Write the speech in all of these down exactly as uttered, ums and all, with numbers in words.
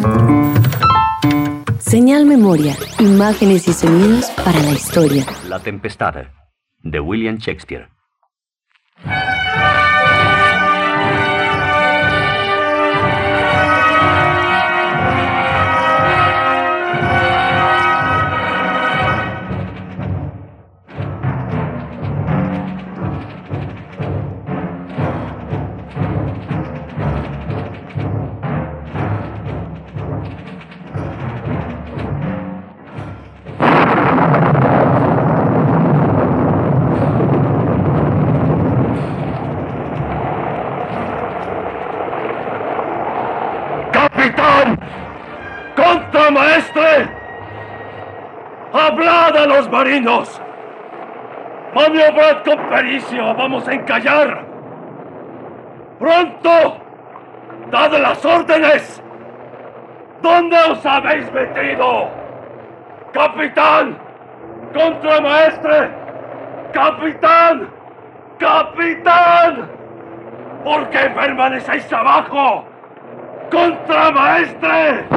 Señal Memoria, imágenes y sonidos para la historia. La Tempestad, de William Shakespeare. ¡Capitán! ¡Contramaestre! ¡Hablad a los marinos! ¡Maniobrad con pericia! ¡Vamos a encallar! ¡Pronto! ¡Dad las órdenes! ¿Dónde os habéis metido? ¡Capitán! ¡Contramaestre! ¡Capitán! ¡Capitán! ¿Por qué permanecéis abajo? ¡Contramaestre!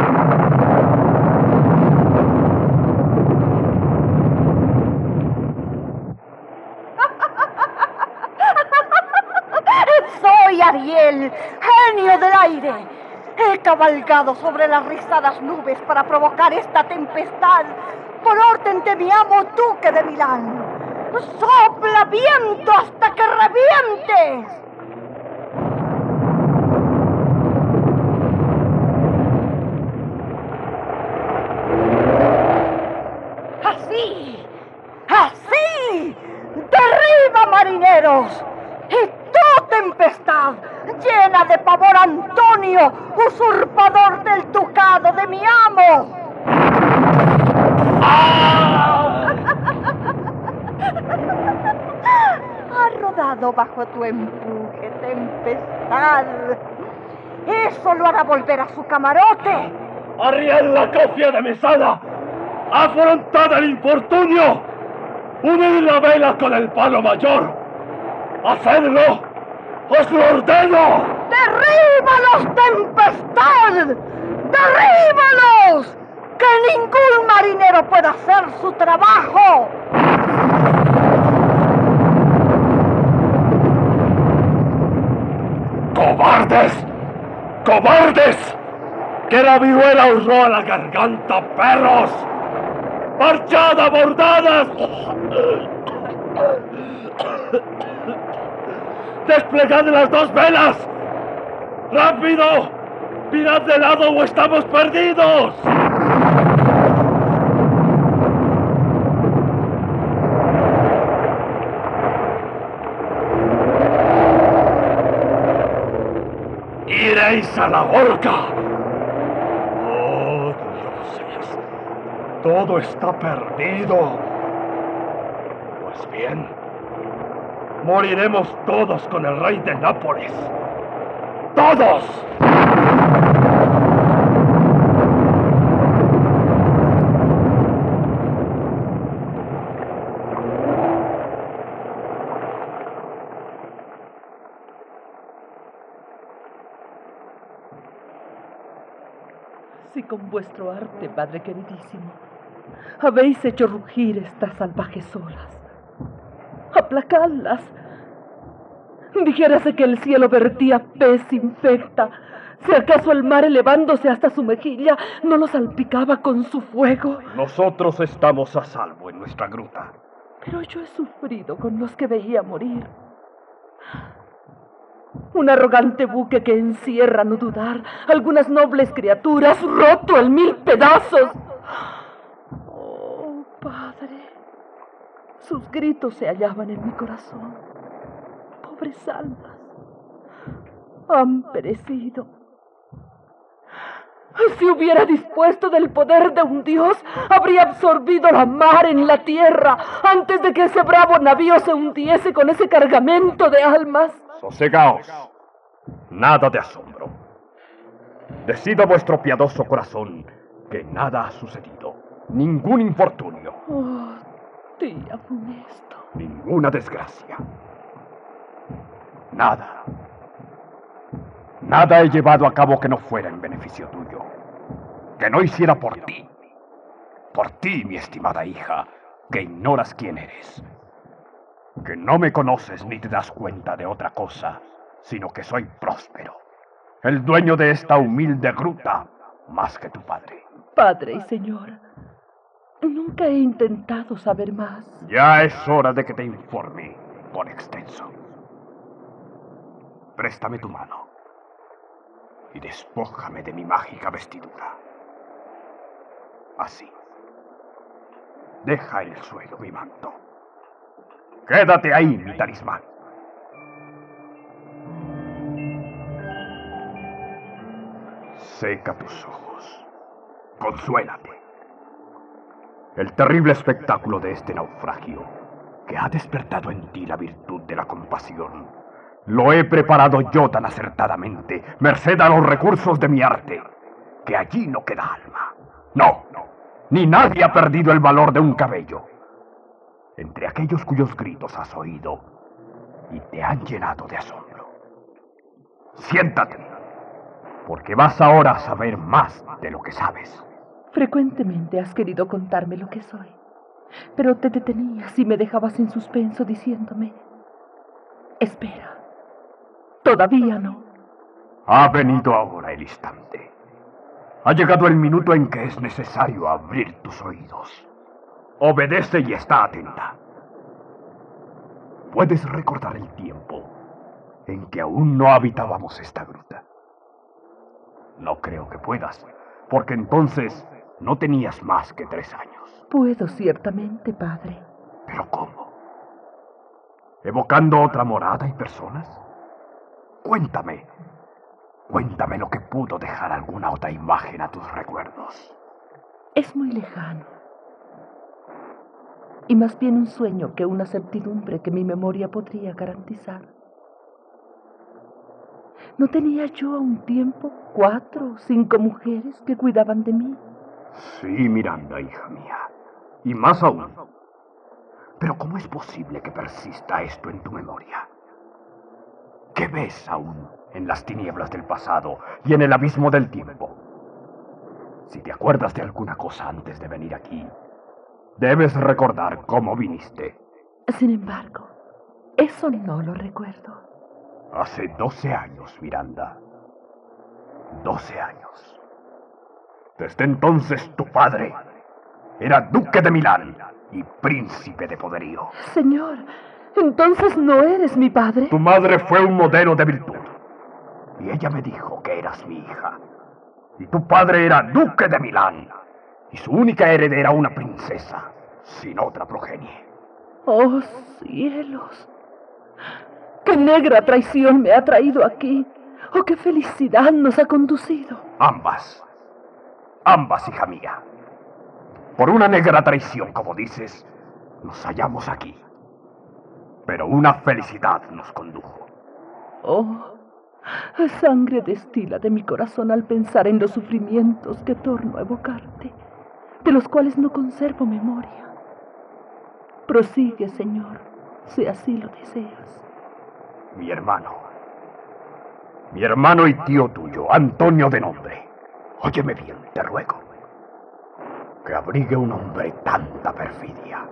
Soy Ariel, genio del aire. He cabalgado sobre las rizadas nubes para provocar esta tempestad por orden de mi amo duque de Milán. ¡Sopla viento hasta que revientes! ¡Así! ¡Así! ¡Derriba, marineros! ¡Y tú, tempestad, llena de pavor a Antonio, usurpador del ducado de mi amo! ¡Ah! Ha rodado bajo tu empuje, tempestad. Eso lo hará volver a su camarote. ¡Arriad la cofia de mesana! ¡Afrontad el infortunio! ¡Unid la vela con el palo mayor! ¡Hacedlo! ¡Os lo ordeno! ¡Derríbalos, tempestad! ¡Derríbalos! ¡Que ningún marinero pueda hacer su trabajo! ¡Cobardes! ¡Cobardes! ¡Que la viruela os roa la garganta, perros! ¡Marchad abordadas! ¡Desplegad las dos velas! ¡Rápido! ¡Mirad de lado o estamos perdidos! ¡Iréis a la horca! ¡Oh, dioses! Todo está perdido. Pues bien, moriremos todos con el rey de Nápoles. ¡Todos! Si con vuestro arte, padre queridísimo, habéis hecho rugir estas salvajes olas, aplacadlas. Dijérase que el cielo vertía pez infecta, si acaso el mar elevándose hasta su mejilla no lo salpicaba con su fuego. Nosotros estamos a salvo en nuestra gruta. Pero yo he sufrido con los que veía morir. Un arrogante buque que encierra, no dudar, algunas nobles criaturas, roto en mil pedazos. Oh, padre, sus gritos se hallaban en mi corazón. Pobres almas, han perecido. Si hubiera dispuesto del poder de un dios, habría absorbido la mar en la tierra antes de que ese bravo navío se hundiese con ese cargamento de almas. Sosegaos. Nada de asombro. Decida vuestro piadoso corazón que nada ha sucedido. Ningún infortunio. Oh, tía funesto. Ninguna desgracia. Nada. Nada he llevado a cabo que no fuera en beneficio tuyo. Que no hiciera por ti. Por ti, mi estimada hija, que ignoras quién eres. Que no me conoces ni te das cuenta de otra cosa, sino que soy Próspero, el dueño de esta humilde gruta, más que tu padre. Padre y señor, nunca he intentado saber más. Ya es hora de que te informe por extenso. Préstame tu mano y despójame de mi mágica vestidura. Así. Deja en el suelo mi manto. Quédate ahí, mi talismán. Seca tus ojos. Consuélate. El terrible espectáculo de este naufragio, que ha despertado en ti la virtud de la compasión, lo he preparado yo tan acertadamente, merced a los recursos de mi arte, que allí no queda alma. No, no, ni nadie ha perdido el valor de un cabello. Entre aquellos cuyos gritos has oído y te han llenado de asombro. Siéntate, porque vas ahora a saber más de lo que sabes. Frecuentemente has querido contarme lo que soy, pero te detenías y me dejabas en suspenso diciéndome: espera, todavía no. Ha venido ahora el instante. Ha llegado el minuto en que es necesario abrir tus oídos. Obedece y está atenta. ¿Puedes recordar el tiempo en que aún no habitábamos esta gruta? No creo que puedas, porque entonces no tenías más que tres años. Puedo ciertamente, padre. ¿Pero cómo? ¿Evocando otra morada y personas? Cuéntame. Cuéntame lo que pudo dejar alguna otra imagen a tus recuerdos. Es muy lejano. Y más bien un sueño que una certidumbre que mi memoria podría garantizar. ¿No tenía yo a un tiempo cuatro o cinco mujeres que cuidaban de mí? Sí, Miranda, hija mía. Y más aún. Pero ¿cómo es posible que persista esto en tu memoria? ¿Qué ves aún en las tinieblas del pasado y en el abismo del tiempo? Si te acuerdas de alguna cosa antes de venir aquí, debes recordar cómo viniste. Sin embargo, eso no lo recuerdo. Hace doce años, Miranda. Doce años. Desde entonces tu padre era duque de Milán y príncipe de poderío. Señor, ¿entonces no eres mi padre? Tu madre fue un modelo de virtud. Y ella me dijo que eras mi hija. Y tu padre era duque de Milán. Y su única heredera una princesa, sin otra progenie. ¡Oh, cielos! ¡Qué negra traición me ha traído aquí! ¡Oh, qué felicidad nos ha conducido! Ambas. Ambas, hija mía. Por una negra traición, como dices, nos hallamos aquí. Pero una felicidad nos condujo. ¡Oh! Sangre destila de mi corazón al pensar en los sufrimientos que torno a evocarte, de los cuales no conservo memoria. Prosigue, Señor, si así lo deseas. Mi hermano, mi hermano y tío tuyo, Antonio de nombre, óyeme bien, te ruego, que abrigue un hombre tanta perfidia.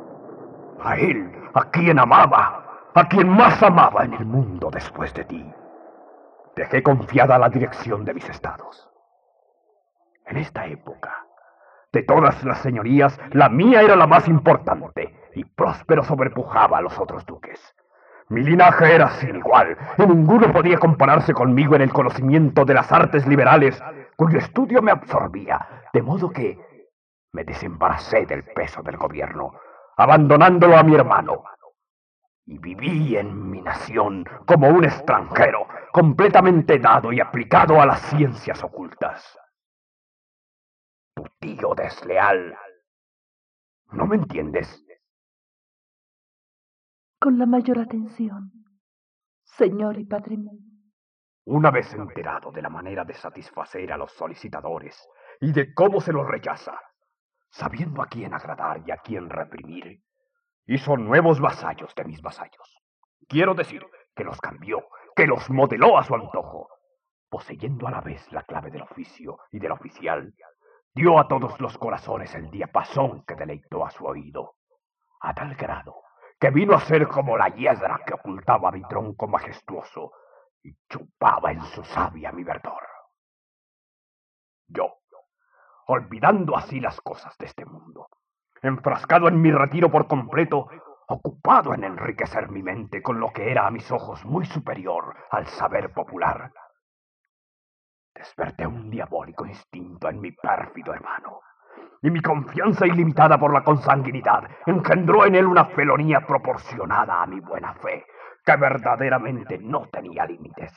A él, a quien amaba, a quien más amaba en el mundo después de ti, dejé confiada la dirección de mis estados. En esta época, de todas las señorías, la mía era la más importante, y Próspero sobrepujaba a los otros duques. Mi linaje era sin igual, y ninguno podía compararse conmigo en el conocimiento de las artes liberales, cuyo estudio me absorbía, de modo que me desembaracé del peso del gobierno, abandonándolo a mi hermano. Y viví en mi nación como un extranjero, completamente dado y aplicado a las ciencias ocultas. Tu tío desleal. ¿No me entiendes? Con la mayor atención, Señor y Padre mío. Una vez enterado de la manera de satisfacer a los solicitadores y de cómo se los rechaza, sabiendo a quién agradar y a quién reprimir, hizo nuevos vasallos de mis vasallos. Quiero decir que los cambió, que los modeló a su antojo, poseyendo a la vez la clave del oficio y del oficial, dio a todos los corazones el diapasón que deleitó a su oído, a tal grado que vino a ser como la hiedra que ocultaba mi tronco majestuoso y chupaba en su savia mi verdor. Yo, olvidando así las cosas de este mundo, enfrascado en mi retiro por completo, ocupado en enriquecer mi mente con lo que era a mis ojos muy superior al saber popular, desperté un diabólico instinto en mi pérfido hermano, y mi confianza ilimitada por la consanguinidad engendró en él una felonía proporcionada a mi buena fe, que verdaderamente no tenía límites.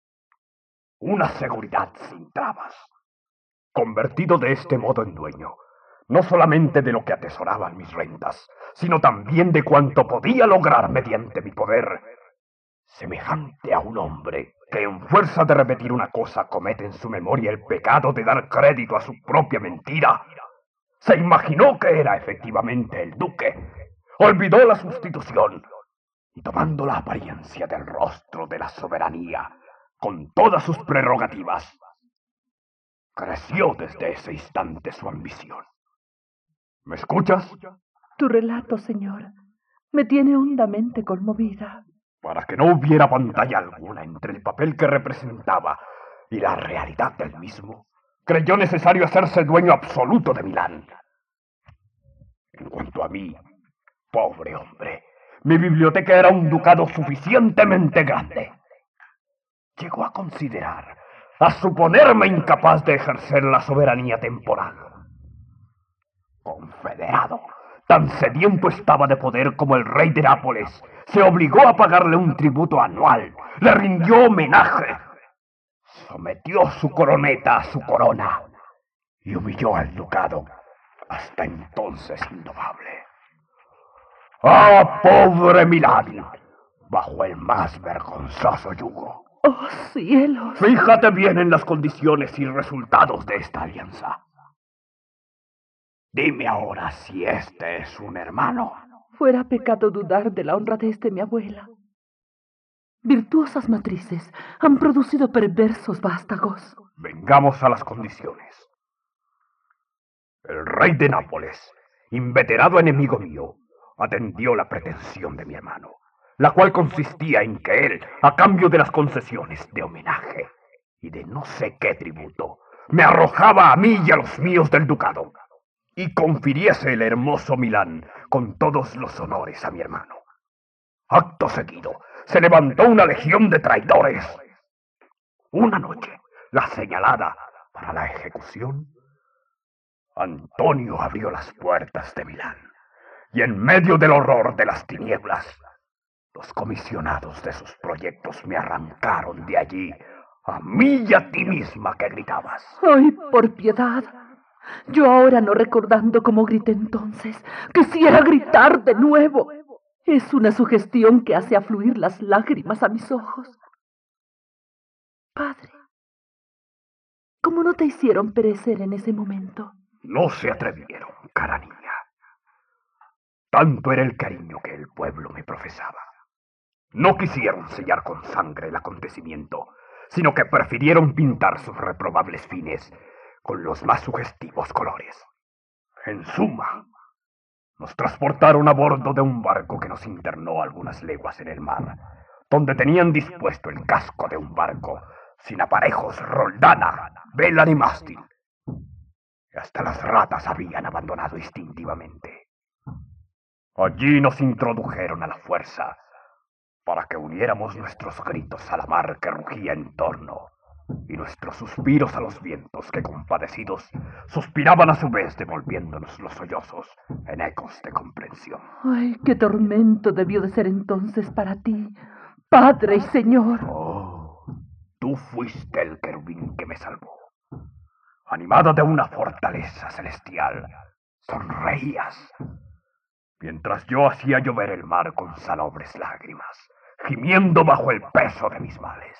Una seguridad sin trabas. Convertido de este modo en dueño, no solamente de lo que atesoraban mis rentas, sino también de cuanto podía lograr mediante mi poder, semejante a un hombre que en fuerza de repetir una cosa comete en su memoria el pecado de dar crédito a su propia mentira, se imaginó que era efectivamente el duque, olvidó la sustitución y tomando la apariencia del rostro de la soberanía, con todas sus prerrogativas, creció desde ese instante su ambición. ¿Me escuchas? Tu relato, señor, me tiene hondamente conmovida. Para que no hubiera pantalla alguna entre el papel que representaba y la realidad del mismo, creyó necesario hacerse dueño absoluto de Milán. En cuanto a mí, pobre hombre, mi biblioteca era un ducado suficientemente grande. Llegó a considerar, a suponerme incapaz de ejercer la soberanía temporal. Confederado, tan sediento estaba de poder como el rey de Nápoles, se obligó a pagarle un tributo anual, le rindió homenaje, sometió su coroneta a su corona y humilló al ducado, hasta entonces indomable. ¡Ah, pobre Milán! Bajo el más vergonzoso yugo. ¡Oh, cielos! Fíjate bien en las condiciones y resultados de esta alianza. Dime ahora si este es un hermano. Fuera pecado dudar de la honradez de mi abuela. Virtuosas matrices han producido perversos vástagos. Vengamos a las condiciones. El rey de Nápoles, inveterado enemigo mío, atendió la pretensión de mi hermano, la cual consistía en que él, a cambio de las concesiones de homenaje y de no sé qué tributo, me arrojaba a mí y a los míos del ducado, y confiriese el hermoso Milán con todos los honores a mi hermano. Acto seguido, se levantó una legión de traidores. Una noche, la señalada para la ejecución, Antonio abrió las puertas de Milán, y en medio del horror de las tinieblas, los comisionados de sus proyectos me arrancaron de allí, a mí y a ti misma que gritabas. ¡Ay, por piedad! Yo ahora, no recordando cómo grité entonces, quisiera gritar de nuevo. Es una sugestión que hace afluir las lágrimas a mis ojos. Padre, ¿cómo no te hicieron perecer en ese momento? No se atrevieron, cara niña. Tanto era el cariño que el pueblo me profesaba. No quisieron sellar con sangre el acontecimiento, sino que prefirieron pintar sus reprobables fines con los más sugestivos colores. En suma, nos transportaron a bordo de un barco que nos internó algunas leguas en el mar, donde tenían dispuesto el casco de un barco, sin aparejos, roldana, vela ni mástil. Y hasta las ratas habían abandonado instintivamente. Allí nos introdujeron a la fuerza, para que uniéramos nuestros gritos a la mar que rugía en torno, y nuestros suspiros a los vientos que, compadecidos, suspiraban a su vez, devolviéndonos los sollozos en ecos de comprensión. ¡Ay, qué tormento debió de ser entonces para ti, Padre y Señor! Oh, tú fuiste el querubín que me salvó. Animada de una fortaleza celestial, sonreías, mientras yo hacía llover el mar con salobres lágrimas, gimiendo bajo el peso de mis males.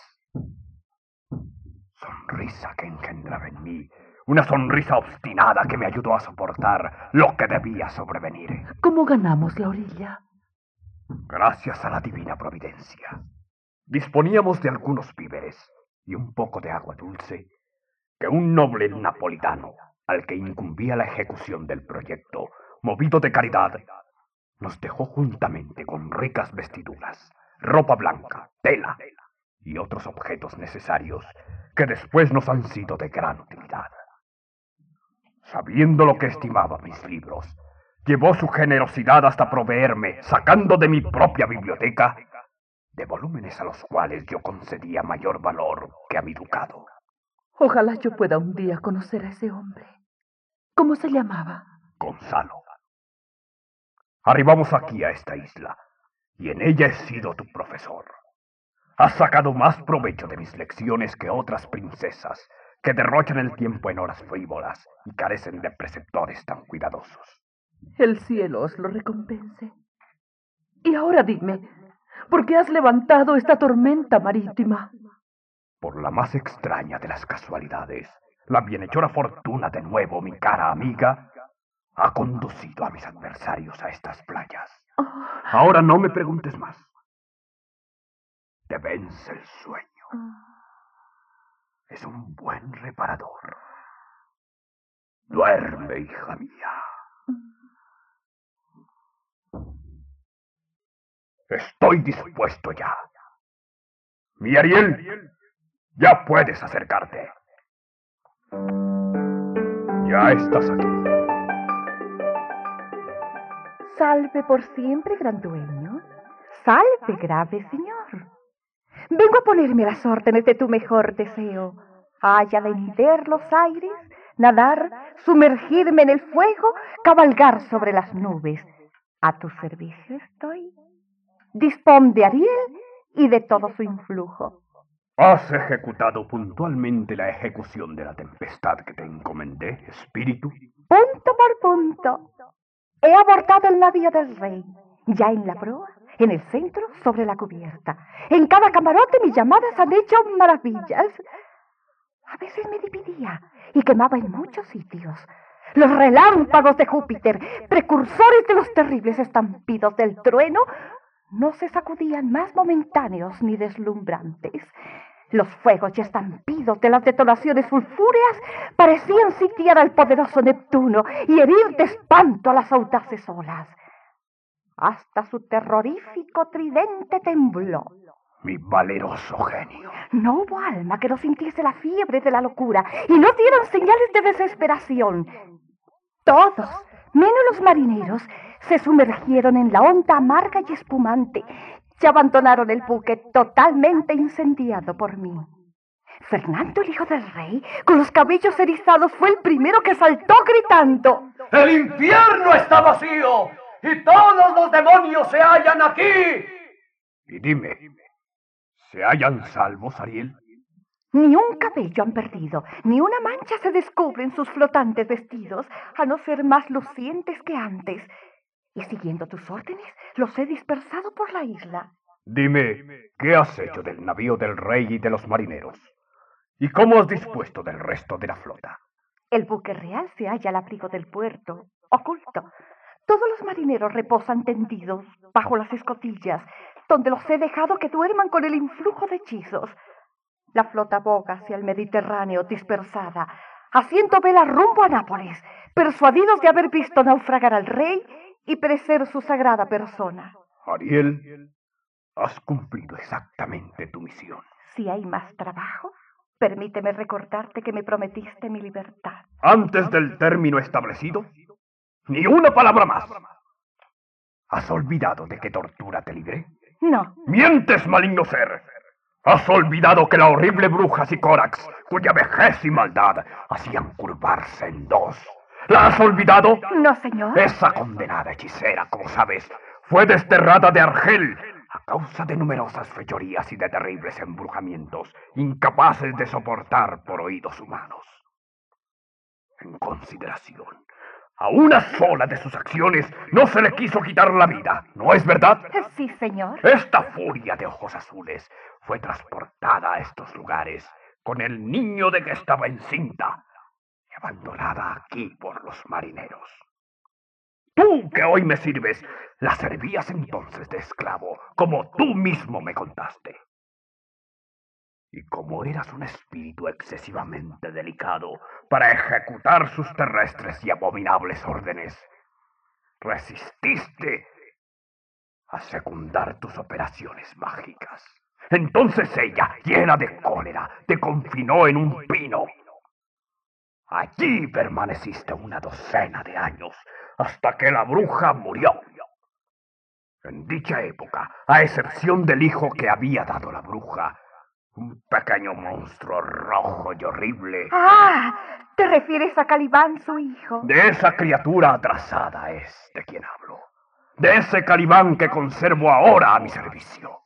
Sonrisa que engendraba en mí una sonrisa obstinada que me ayudó a soportar lo que debía sobrevenir. ¿Cómo ganamos la orilla? Gracias a la divina providencia. Disponíamos de algunos víveres, y un poco de agua dulce, que un noble napolitano, al que incumbía la ejecución del proyecto, movido de caridad, nos dejó juntamente con ricas vestiduras, ropa blanca, tela y otros objetos necesarios que después nos han sido de gran utilidad. Sabiendo lo que estimaba mis libros, llevó su generosidad hasta proveerme, sacando de mi propia biblioteca, de volúmenes a los cuales yo concedía mayor valor que a mi ducado. Ojalá yo pueda un día conocer a ese hombre. ¿Cómo se llamaba? Gonzalo. Arribamos aquí a esta isla, y en ella he sido tu profesor. Has sacado más provecho de mis lecciones que otras princesas, que derrochan el tiempo en horas frívolas y carecen de preceptores tan cuidadosos. El cielo os lo recompense. Y ahora dime, ¿por qué has levantado esta tormenta marítima? Por la más extraña de las casualidades, la bienhechora fortuna de nuevo, mi cara amiga, ha conducido a mis adversarios a estas playas. Oh. Ahora no me preguntes más. Te vence el sueño. Es un buen reparador. Duerme, hija mía. Estoy dispuesto ya. Mi Ariel, ya puedes acercarte. Ya estás aquí. Salve por siempre, gran dueño. Salve, grave señor. Vengo a ponerme a las órdenes de tu mejor deseo. Haya de hender los aires, nadar, sumergirme en el fuego, cabalgar sobre las nubes. A tu servicio estoy. Dispón de Ariel y de todo su influjo. ¿Has ejecutado puntualmente la ejecución de la tempestad que te encomendé, espíritu? Punto por punto. He abordado el navío del rey, ya en la proa, en el centro, sobre la cubierta. En cada camarote mis llamadas han hecho maravillas. A veces me dividía y quemaba en muchos sitios. Los relámpagos de Júpiter, precursores de los terribles estampidos del trueno, no se sacudían más momentáneos ni deslumbrantes. Los fuegos y estampidos de las detonaciones sulfúreas parecían sitiar al poderoso Neptuno y herir de espanto a las audaces olas. Hasta su terrorífico tridente tembló. Mi valeroso genio. No hubo alma que no sintiese la fiebre de la locura y no dieran señales de desesperación. Todos, menos los marineros, se sumergieron en la onda amarga y espumante y abandonaron el buque totalmente incendiado por mí. Fernando, el hijo del rey, con los cabellos erizados, fue el primero que saltó gritando: ¡El infierno está vacío y todos los demonios se hallan aquí! Y dime, ¿se hallan salvos, Ariel? Ni un cabello han perdido, ni una mancha se descubre en sus flotantes vestidos, a no ser más lucientes que antes. Y siguiendo tus órdenes, los he dispersado por la isla. Dime, ¿qué has hecho del navío del rey y de los marineros? ¿Y cómo has dispuesto del resto de la flota? El buque real se halla al abrigo del puerto, oculto. Todos los marineros reposan tendidos bajo las escotillas, donde los he dejado que duerman con el influjo de hechizos. La flota boga hacia el Mediterráneo dispersada, haciendo vela rumbo a Nápoles, persuadidos de haber visto naufragar al rey y perecer su sagrada persona. Ariel, has cumplido exactamente tu misión. Si hay más trabajo, permíteme recordarte que me prometiste mi libertad. Antes del término establecido, ni una palabra más. ¿Has olvidado de qué tortura te libré? No. ¡Mientes, maligno ser! ¿Has olvidado que la horrible bruja Sicórax, cuya vejez y maldad hacían curvarse en dos? ¿La has olvidado? No, señor. Esa condenada hechicera, como sabes, fue desterrada de Argel a causa de numerosas fechorías y de terribles embrujamientos, incapaces de soportar por oídos humanos. En consideración, a una sola de sus acciones no se le quiso quitar la vida, ¿no es verdad? Sí, señor. Esta furia de ojos azules fue transportada a estos lugares con el niño de que estaba encinta y abandonada aquí por los marineros. Tú, que hoy me sirves, la servías entonces de esclavo, como tú mismo me contaste. Y como eras un espíritu excesivamente delicado para ejecutar sus terrestres y abominables órdenes, resististe a secundar tus operaciones mágicas. Entonces ella, llena de cólera, te confinó en un pino. Allí permaneciste una docena de años, hasta que la bruja murió. En dicha época, a excepción del hijo que había dado la bruja, un pequeño monstruo rojo y horrible. ¡Ah! ¿Te refieres a Calibán, su hijo? De esa criatura atrasada es de quien hablo. De ese Calibán que conservo ahora a mi servicio.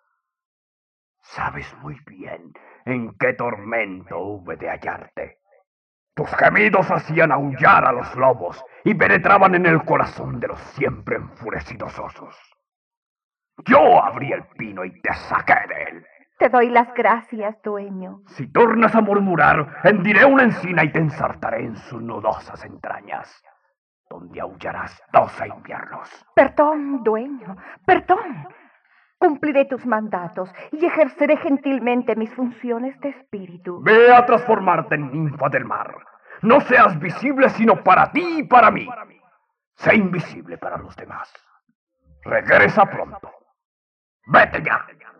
Sabes muy bien en qué tormento hube de hallarte. Tus gemidos hacían aullar a los lobos y penetraban en el corazón de los siempre enfurecidos osos. Yo abrí el pino y te saqué de él. Te doy las gracias, dueño. Si tornas a murmurar, hendiré una encina y te ensartaré en sus nudosas entrañas, donde aullarás doce inviernos. Perdón, dueño, perdón. Cumpliré tus mandatos y ejerceré gentilmente mis funciones de espíritu. Ve a transformarte en ninfa del mar. No seas visible sino para ti y para mí. Sé invisible para los demás. Regresa pronto. ¡Vete ya!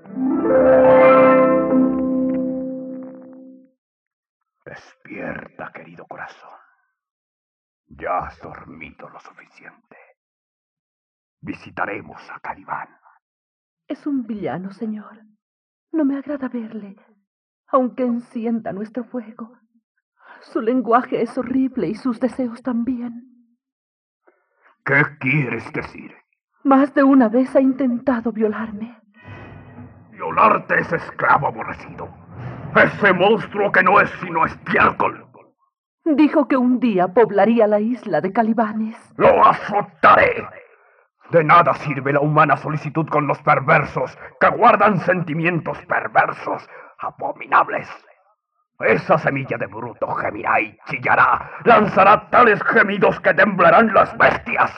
Despierta, querido corazón. Ya has dormido lo suficiente. Visitaremos a Calibán. Es un villano, señor. No me agrada verle, aunque encienda nuestro fuego. Su lenguaje es horrible y sus deseos también. ¿Qué quieres decir? Más de una vez ha intentado violarme. Violarte, ese esclavo aborrecido. Ese monstruo que no es sino estiércol. Dijo que un día poblaría la isla de Calibanes. ¡Lo azotaré! De nada sirve la humana solicitud con los perversos, que guardan sentimientos perversos, abominables. Esa semilla de bruto gemirá y chillará, lanzará tales gemidos que temblarán las bestias.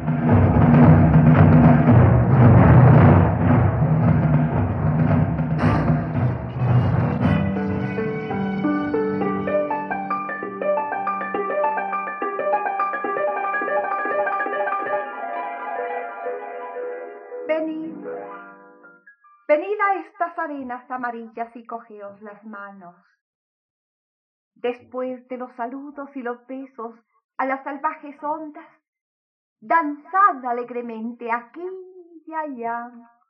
Venid, venid a estas arenas amarillas y cogeos las manos. Después de los saludos y los besos a las salvajes ondas, danzad alegremente aquí y allá.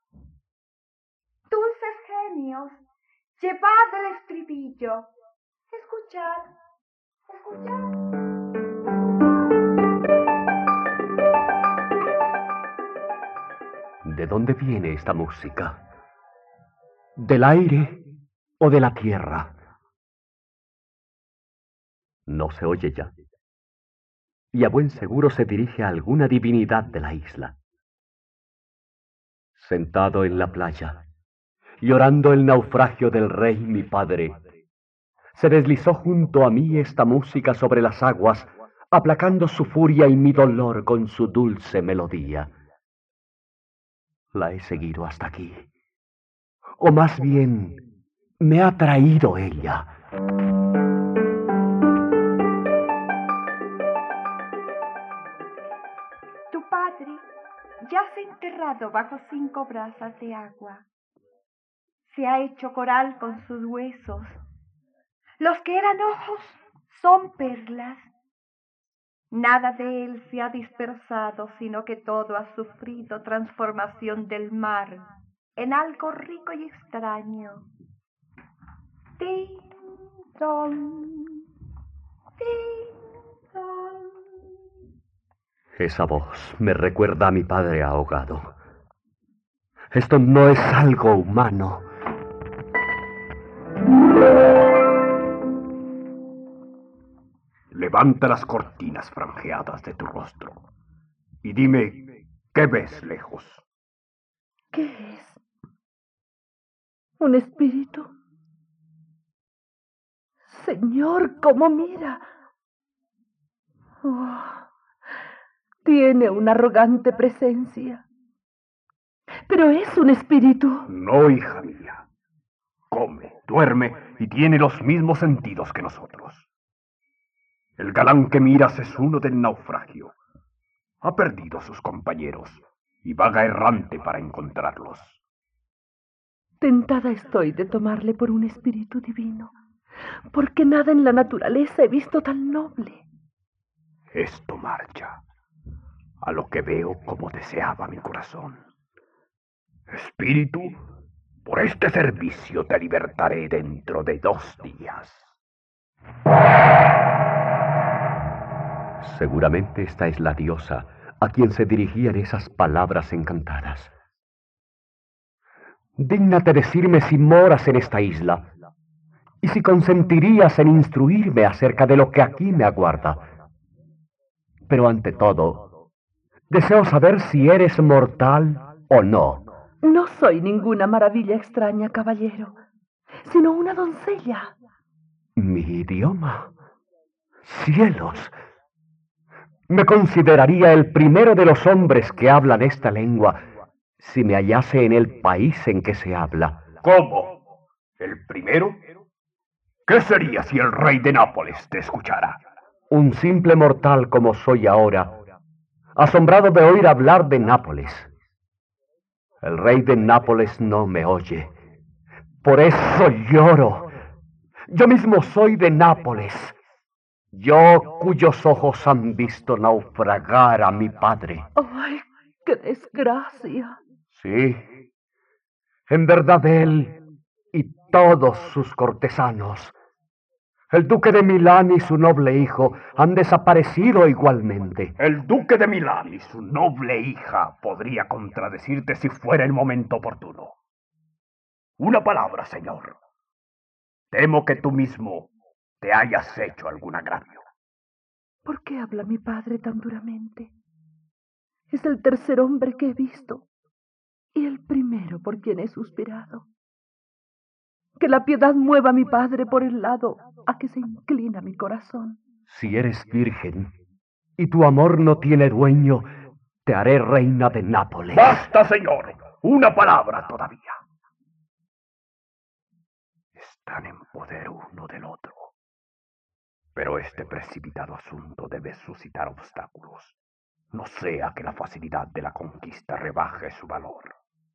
Dulces genios, llevad el estribillo. Escuchad, escuchad. ¿De dónde viene esta música? ¿Del aire o de la tierra? No se oye ya. Y a buen seguro se dirige a alguna divinidad de la isla. Sentado en la playa, llorando el naufragio del rey mi padre, se deslizó junto a mí esta música sobre las aguas, aplacando su furia y mi dolor con su dulce melodía. La he seguido hasta aquí. O más bien, me ha traído ella. Tu padre yace enterrado bajo cinco brazas de agua. Se ha hecho coral con sus huesos. Los que eran ojos son perlas. Nada de él se ha dispersado, sino que todo ha sufrido transformación del mar en algo rico y extraño. Ting, dong, ting, dong. Esa voz me recuerda a mi padre ahogado. Esto no es algo humano. Levanta las cortinas franjeadas de tu rostro y dime, ¿qué ves lejos? ¿Qué es? ¿Un espíritu? Señor, ¿cómo mira? Oh, tiene una arrogante presencia. Pero es un espíritu. No, hija mía. come, duerme y tiene los mismos sentidos que nosotros. El galán que miras es uno del naufragio. Ha perdido a sus compañeros y vaga errante para encontrarlos. Tentada estoy de tomarle por un espíritu divino, porque nada en la naturaleza he visto tan noble. Esto marcha a lo que veo como deseaba mi corazón. Espíritu, por este servicio te libertaré dentro de dos días. Seguramente esta es la diosa a quien se dirigían esas palabras encantadas. Dígnate decirme si moras en esta isla y si consentirías en instruirme acerca de lo que aquí me aguarda. Pero ante todo, deseo saber si eres mortal o no. No soy ninguna maravilla extraña, caballero, sino una doncella. Mi idioma. Cielos. Me consideraría el primero de los hombres que hablan esta lengua si me hallase en el país en que se habla. ¿Cómo? ¿El primero? ¿Qué sería si el rey de Nápoles te escuchara? Un simple mortal como soy ahora, asombrado de oír hablar de Nápoles. El rey de Nápoles no me oye. Por eso lloro. Yo mismo soy de Nápoles. Yo cuyos ojos han visto naufragar a mi padre. ¡Ay, qué desgracia! Sí, en verdad él y todos sus cortesanos, el duque de Milán y su noble hijo, han desaparecido igualmente. El duque de Milán y su noble hija podría contradecirte si fuera el momento oportuno. Una palabra, señor. Temo que tú mismo te hayas hecho algún agravio. ¿Por qué habla mi padre tan duramente? Es el tercer hombre que he visto y el primero por quien he suspirado. Que la piedad mueva a mi padre por el lado a que se inclina mi corazón. Si eres virgen y tu amor no tiene dueño, te haré reina de Nápoles. ¡Basta, señor! Una palabra todavía. Están en poder uno del otro. Pero este precipitado asunto debe suscitar obstáculos. No sea que la facilidad de la conquista rebaje su valor.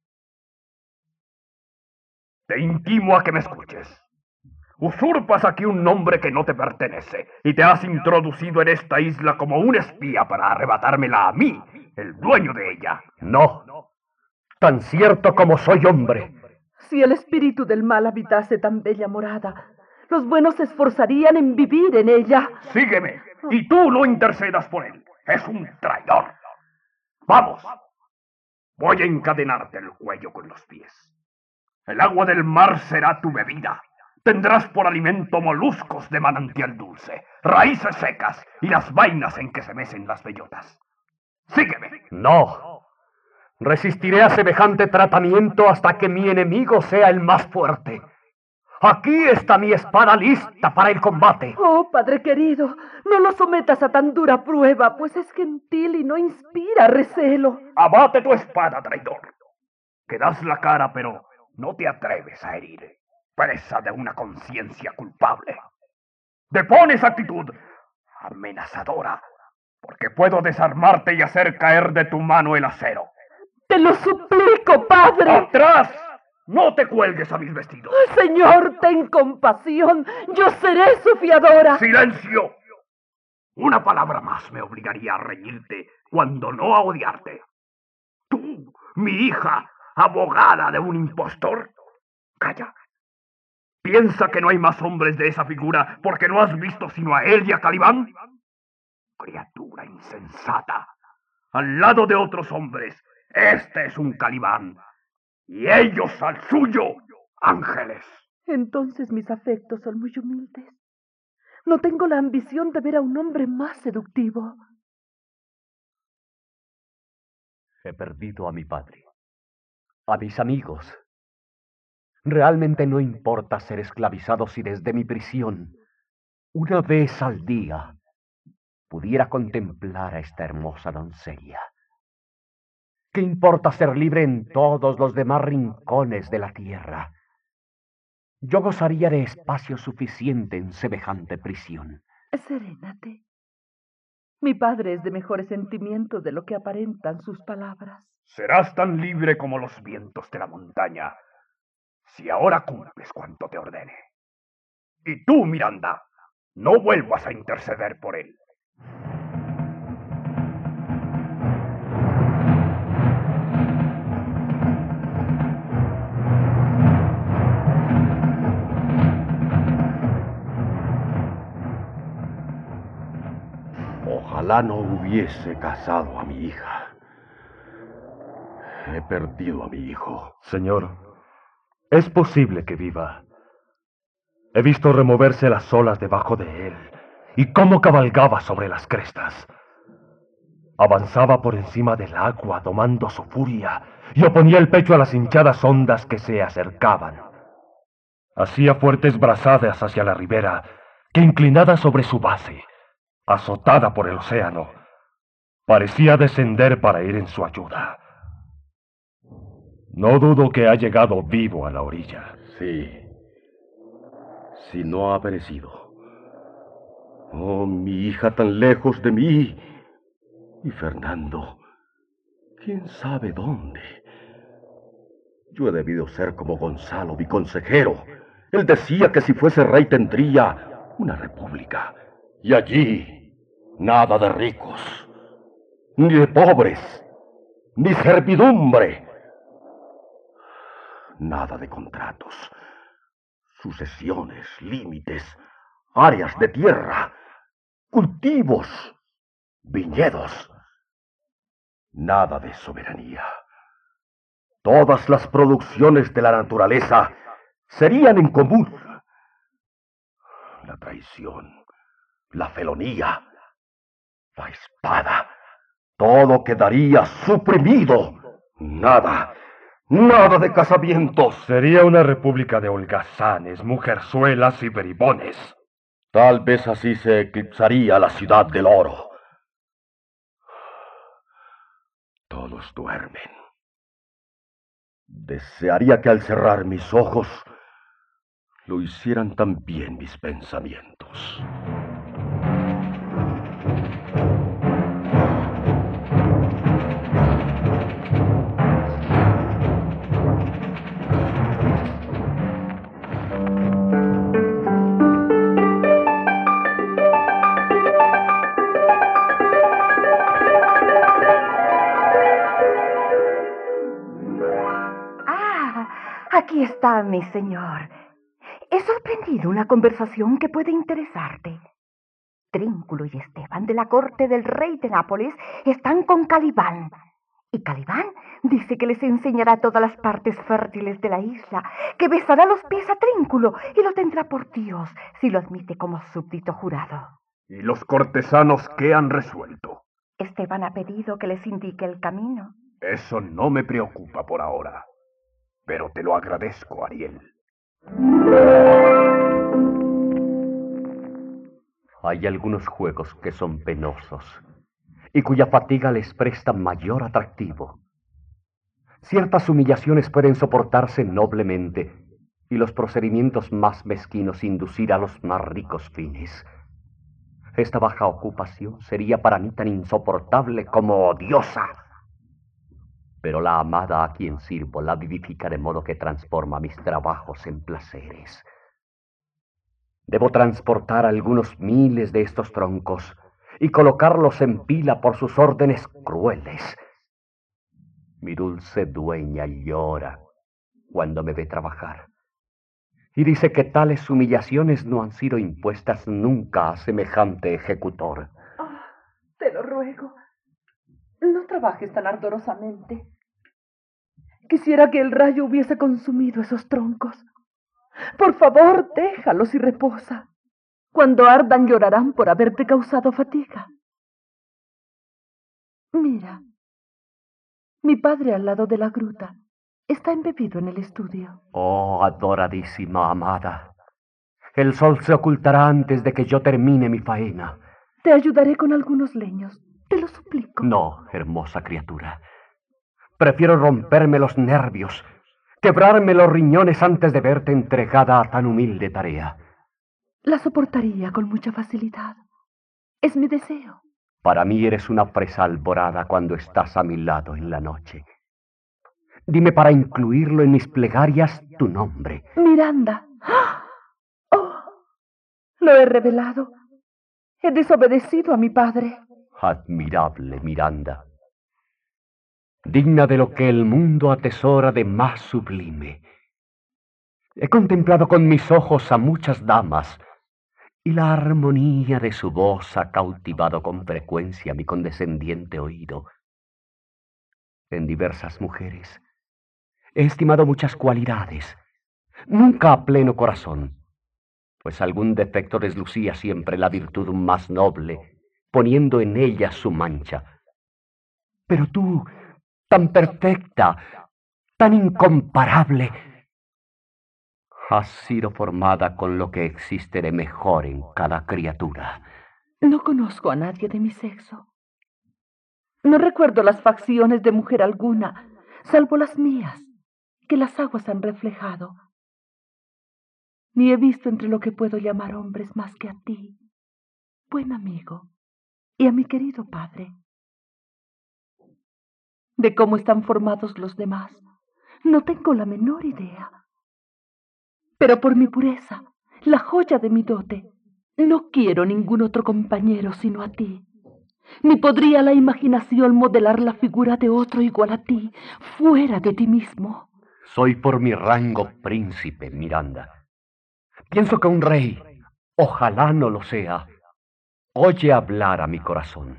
Te intimo a que me escuches. Usurpas aquí un nombre que no te pertenece y te has introducido en esta isla como un espía para arrebatármela a mí, el dueño de ella. No, tan cierto como soy hombre. Si el espíritu del mal habitase tan bella morada, los buenos se esforzarían en vivir en ella. Sígueme, y tú no intercedas por él. Es un traidor. Vamos. Voy a encadenarte el cuello con los pies. El agua del mar será tu bebida. Tendrás por alimento moluscos de manantial dulce, raíces secas y las vainas en que se mecen las bellotas. Sígueme. No. Resistiré a semejante tratamiento hasta que mi enemigo sea el más fuerte. Aquí está mi espada lista para el combate. Oh, padre querido, no lo sometas a tan dura prueba, pues es gentil y no inspira recelo. Abate tu espada, traidor. Que das la cara, pero no te atreves a herir. Presa de una conciencia culpable. Depón esa actitud amenazadora, porque puedo desarmarte y hacer caer de tu mano el acero. Te lo suplico, padre. ¡Atrás! No te cuelgues a mis vestidos. Señor, ten compasión. Yo seré su fiadora. ¡Silencio! Una palabra más me obligaría a reñirte cuando no a odiarte. Tú, mi hija, abogada de un impostor. Calla. ¿Piensa que no hay más hombres de esa figura porque no has visto sino a él y a Calibán? Criatura insensata. Al lado de otros hombres, este es un Calibán. Y ellos al suyo, ángeles. Entonces mis afectos son muy humildes. No tengo la ambición de ver a un hombre más seductivo. He perdido a mi padre, a mis amigos. Realmente no importa ser esclavizado si desde mi prisión, una vez al día, pudiera contemplar a esta hermosa doncella. ¿Qué importa ser libre en todos los demás rincones de la tierra? yo gozaría de espacio suficiente en semejante prisión. Serénate. Mi padre es de mejores sentimientos de lo que aparentan sus palabras. Serás tan libre como los vientos de la montaña, si ahora cumples cuanto te ordene. Y tú, Miranda, no vuelvas a interceder por él. Ojalá no hubiese casado a mi hija. He perdido a mi hijo. Señor, es posible que viva. He visto removerse las olas debajo de él y cómo cabalgaba sobre las crestas. Avanzaba por encima del agua domando su furia y oponía el pecho a las hinchadas ondas que se acercaban. Hacía fuertes brazadas hacia la ribera que, inclinada sobre su base, azotada por el océano, parecía descender para ir en su ayuda. No dudo que ha llegado vivo a la orilla. Sí. Si no ha perecido. Oh, mi hija tan lejos de mí. Y Fernando, quién sabe dónde. Yo he debido ser como Gonzalo, mi consejero. Él decía que si fuese rey tendría una república. Y allí, nada de ricos, ni de pobres, ni servidumbre. Nada de contratos, sucesiones, límites, áreas de tierra, cultivos, viñedos. Nada de soberanía. Todas las producciones de la naturaleza serían en común. La traición, la felonía, la espada, todo quedaría suprimido. Nada, nada de casamientos. Sería una república de holgazanes, mujerzuelas y bribones. Tal vez así se eclipsaría la ciudad del oro. Todos duermen. Desearía que al cerrar mis ojos lo hicieran también mis pensamientos. Aquí está, mi señor. He sorprendido una conversación que puede interesarte. Trínculo y Esteban, de la corte del rey de Nápoles, están con Calibán. Y Calibán dice que les enseñará todas las partes fértiles de la isla, que besará los pies a Trínculo y lo tendrá por Dios si lo admite como súbdito jurado. ¿Y los cortesanos qué han resuelto? Esteban ha pedido que les indique el camino. Eso no me preocupa por ahora. Pero te lo agradezco, Ariel. Hay algunos juegos que son penosos y cuya fatiga les presta mayor atractivo. Ciertas humillaciones pueden soportarse noblemente y los procedimientos más mezquinos inducir a los más ricos fines. Esta baja ocupación sería para mí tan insoportable como odiosa. Pero la amada a quien sirvo la vivifica de modo que transforma mis trabajos en placeres. Debo transportar algunos miles de estos troncos y colocarlos en pila por sus órdenes crueles. Mi dulce dueña llora cuando me ve trabajar y dice que tales humillaciones no han sido impuestas nunca a semejante ejecutor. Oh, te lo ruego. No trabajes tan ardorosamente. Quisiera que el rayo hubiese consumido esos troncos. Por favor, déjalos y reposa. Cuando ardan llorarán por haberte causado fatiga. Mira, mi padre al lado de la gruta está embebido en el estudio. Oh, adoradísima amada, el sol se ocultará antes de que yo termine mi faena. Te ayudaré con algunos leños. Te lo suplico. No, hermosa criatura. Prefiero romperme los nervios quebrarme los riñones antes de verte entregada a tan humilde tarea. La soportaría con mucha facilidad. Es mi deseo. Para mí eres una presa alborada cuando estás a mi lado en la noche. Dime para incluirlo en mis plegarias tu nombre. Miranda. Oh, lo he revelado. He desobedecido a mi padre. Admirable Miranda. Digna de lo que el mundo atesora de más sublime. He contemplado con mis ojos a muchas damas, y la armonía de su voz ha cautivado con frecuencia mi condescendiente oído. En diversas mujeres he estimado muchas cualidades, nunca a pleno corazón, pues algún defecto deslucía siempre la virtud más noble, poniendo en ella su mancha. Pero tú, tan perfecta, tan incomparable, has sido formada con lo que existe de mejor en cada criatura. No conozco a nadie de mi sexo. No recuerdo las facciones de mujer alguna, salvo las mías, que las aguas han reflejado. Ni he visto entre lo que puedo llamar hombres más que a ti, buen amigo, y a mi querido padre. De cómo están formados los demás, no tengo la menor idea. Pero por mi pureza, la joya de mi dote, no quiero ningún otro compañero sino a ti. Ni podría la imaginación modelar la figura de otro igual a ti, fuera de ti mismo. Soy por mi rango príncipe, Miranda. Pienso que un rey, ojalá no lo sea, oye hablar a mi corazón.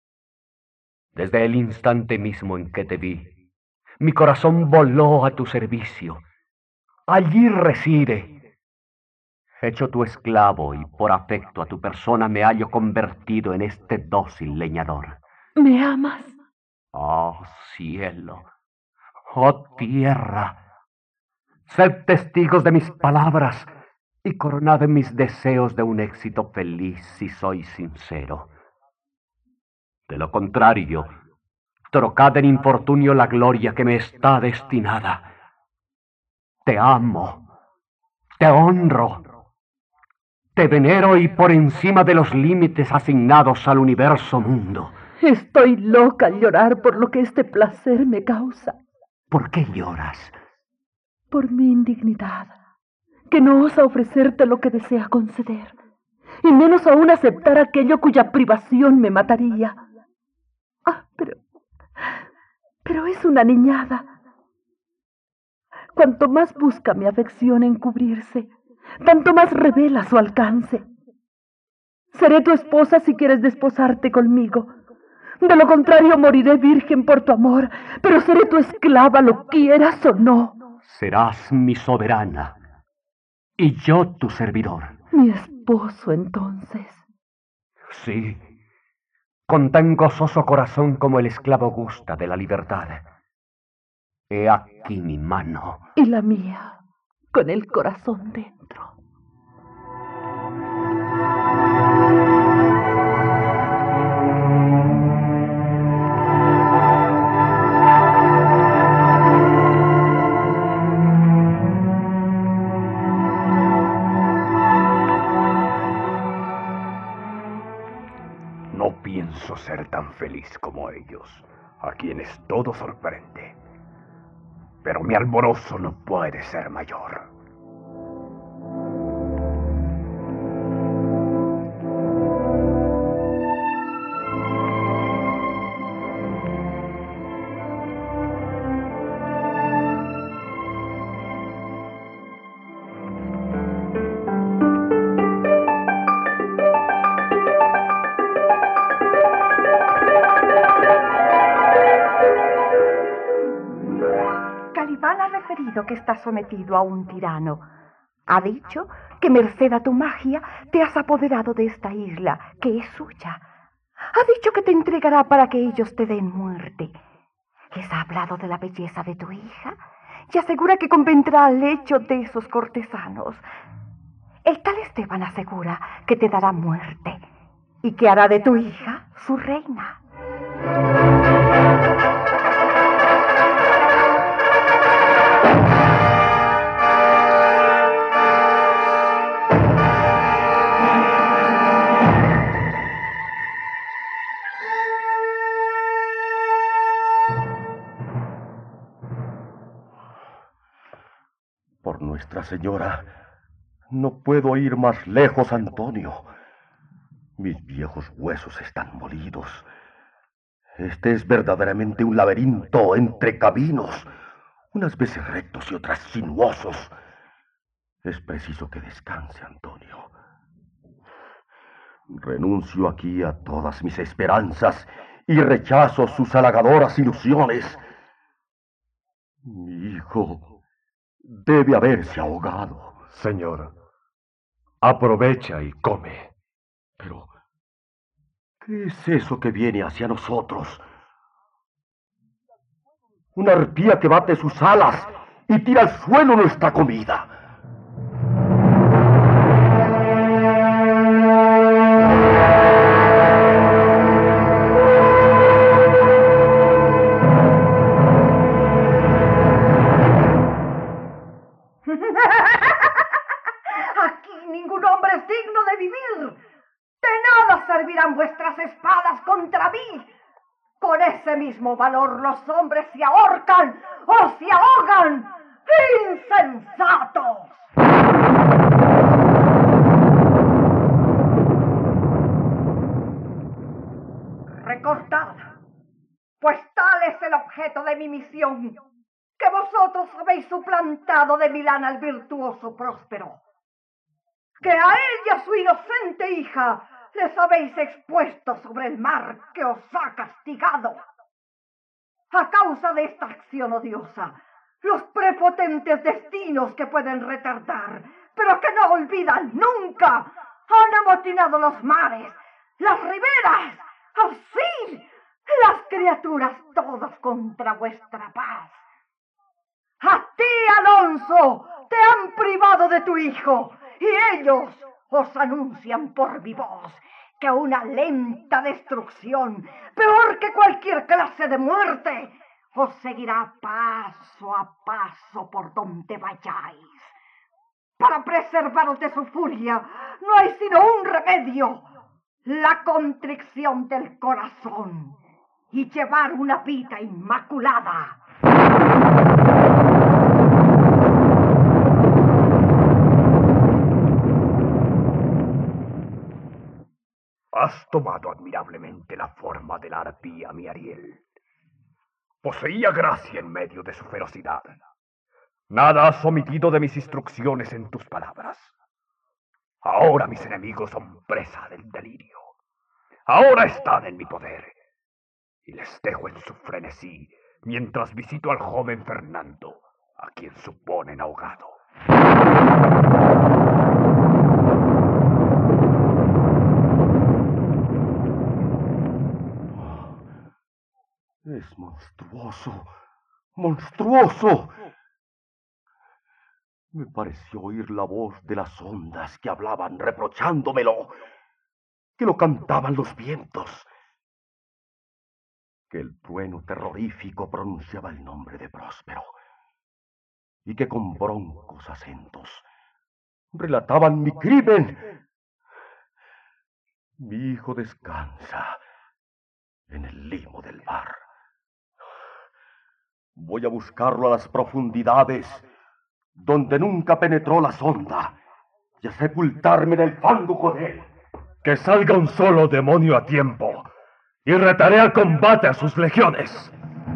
Desde el instante mismo en que te vi, mi corazón voló a tu servicio. Allí reside. Hecho tu esclavo y por afecto a tu persona me hallo convertido en este dócil leñador. ¿Me amas? Oh, cielo. Oh, tierra. Sed testigos de mis palabras y coronad en mis deseos de un éxito feliz si soy sincero. De lo contrario, trocad en infortunio la gloria que me está destinada. Te amo, te honro, te venero y por encima de los límites asignados al universo mundo. Estoy loca al llorar por lo que este placer me causa. ¿Por qué lloras? Por mi indignidad, que no osa ofrecerte lo que desea conceder, y menos aún aceptar aquello cuya privación me mataría. Ah, pero... pero es una niñada. Cuanto más busca mi afección encubrirse, tanto más revela su alcance. Seré tu esposa si quieres desposarte conmigo. De lo contrario, moriré virgen por tu amor, pero seré tu esclava, lo quieras o no. Serás mi soberana, y yo tu servidor. Mi esposo, entonces. Sí, con tan gozoso corazón como el esclavo gusta de la libertad. He aquí mi mano. Y la mía, con el corazón dentro. No pienso ser tan feliz como ellos, a quienes todo sorprende. Pero mi alborozo no puede ser mayor. Que estás sometido a un tirano. Ha dicho que merced a tu magia te has apoderado de esta isla, que es suya. Ha dicho que te entregará para que ellos te den muerte. Les ha hablado de la belleza de tu hija y asegura que convendrá al lecho de esos cortesanos. El tal Esteban asegura que te dará muerte y que hará de tu hija su reina. Nuestra Señora, no puedo ir más lejos, Antonio. Mis viejos huesos están molidos. Este es verdaderamente un laberinto entre caminos, unas veces rectos y otras sinuosos. Es preciso que descanse, Antonio. Renuncio aquí a todas mis esperanzas y rechazo sus halagadoras ilusiones. Mi hijo debe haberse ahogado. Señor, aprovecha y come. Pero, ¿qué es eso que viene hacia nosotros? Una arpía que bate sus alas y tira al suelo nuestra comida. Aquí ningún hombre es digno de vivir. De nada servirán vuestras espadas contra mí. Con ese mismo valor los hombres se ahorcan o se ahogan. ¡Insensatos! Recordad, pues tal es el objeto de mi misión, que vosotros habéis suplantado de Milán al virtuoso Próspero, que a él y a su inocente hija les habéis expuesto sobre el mar que os ha castigado. A causa de esta acción odiosa, los prepotentes destinos que pueden retardar, pero que no olvidan nunca, han amotinado los mares, las riberas, así, las criaturas todas contra vuestra paz. A ti, Alonso, te han privado de tu hijo, y ellos os anuncian por mi voz que una lenta destrucción, peor que cualquier clase de muerte, os seguirá paso a paso por donde vayáis. Para preservaros de su furia no hay sino un remedio: la contrición del corazón y llevar una vida inmaculada. Has tomado admirablemente la forma de la arpía, mi Ariel. Poseía gracia en medio de su ferocidad. Nada has omitido de mis instrucciones en tus palabras. Ahora mis enemigos son presa del delirio. Ahora están en mi poder. Y les dejo en su frenesí mientras visito al joven Fernando, a quien suponen ahogado. Es monstruoso, monstruoso. Me pareció oír la voz de las ondas que hablaban reprochándomelo, que lo cantaban los vientos, que el trueno terrorífico pronunciaba el nombre de Próspero, y que con broncos acentos relataban mi crimen. Mi hijo descansa en el limo del mar. Voy a buscarlo a las profundidades donde nunca penetró la sonda y a sepultarme en el fango con él. Que salga un solo demonio a tiempo y retaré al combate a sus legiones.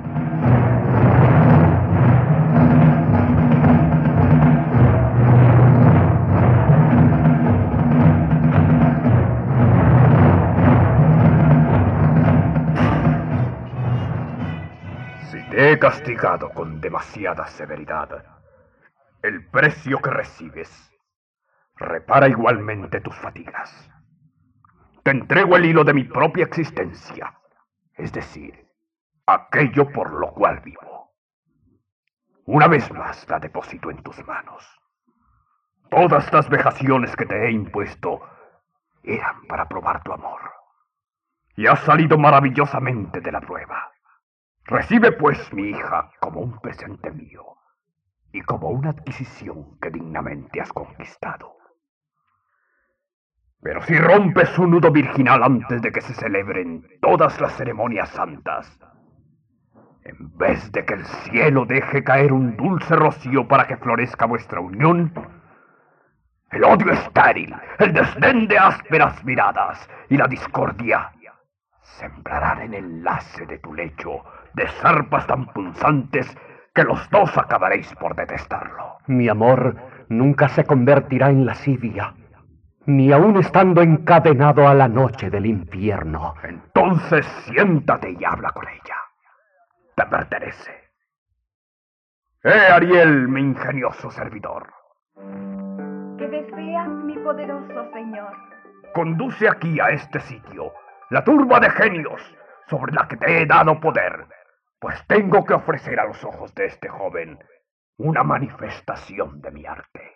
Te he castigado con demasiada severidad. El precio que recibes repara igualmente tus fatigas. Te entrego el hilo de mi propia existencia, es decir, aquello por lo cual vivo. Una vez más la deposito en tus manos. Todas las vejaciones que te he impuesto eran para probar tu amor. Y has salido maravillosamente de la prueba. Recibe, pues, mi hija como un presente mío y como una adquisición que dignamente has conquistado. Pero si rompes su nudo virginal antes de que se celebren todas las ceremonias santas, En vez de que el cielo deje caer un dulce rocío para que florezca vuestra unión, el odio estéril, el desdén de ásperas miradas y la discordia sembrarán en el enlace de tu lecho de zarpas tan punzantes que los dos acabaréis por detestarlo. Mi amor nunca se convertirá en lascivia, ni aun estando encadenado a la noche del infierno. Entonces siéntate y habla con ella. Te pertenece. Eh, Ariel, mi ingenioso servidor. ¿Qué deseas, mi poderoso señor? Conduce aquí a este sitio la turba de genios sobre la que te he dado poder, pues tengo que ofrecer a los ojos de este joven una manifestación de mi arte.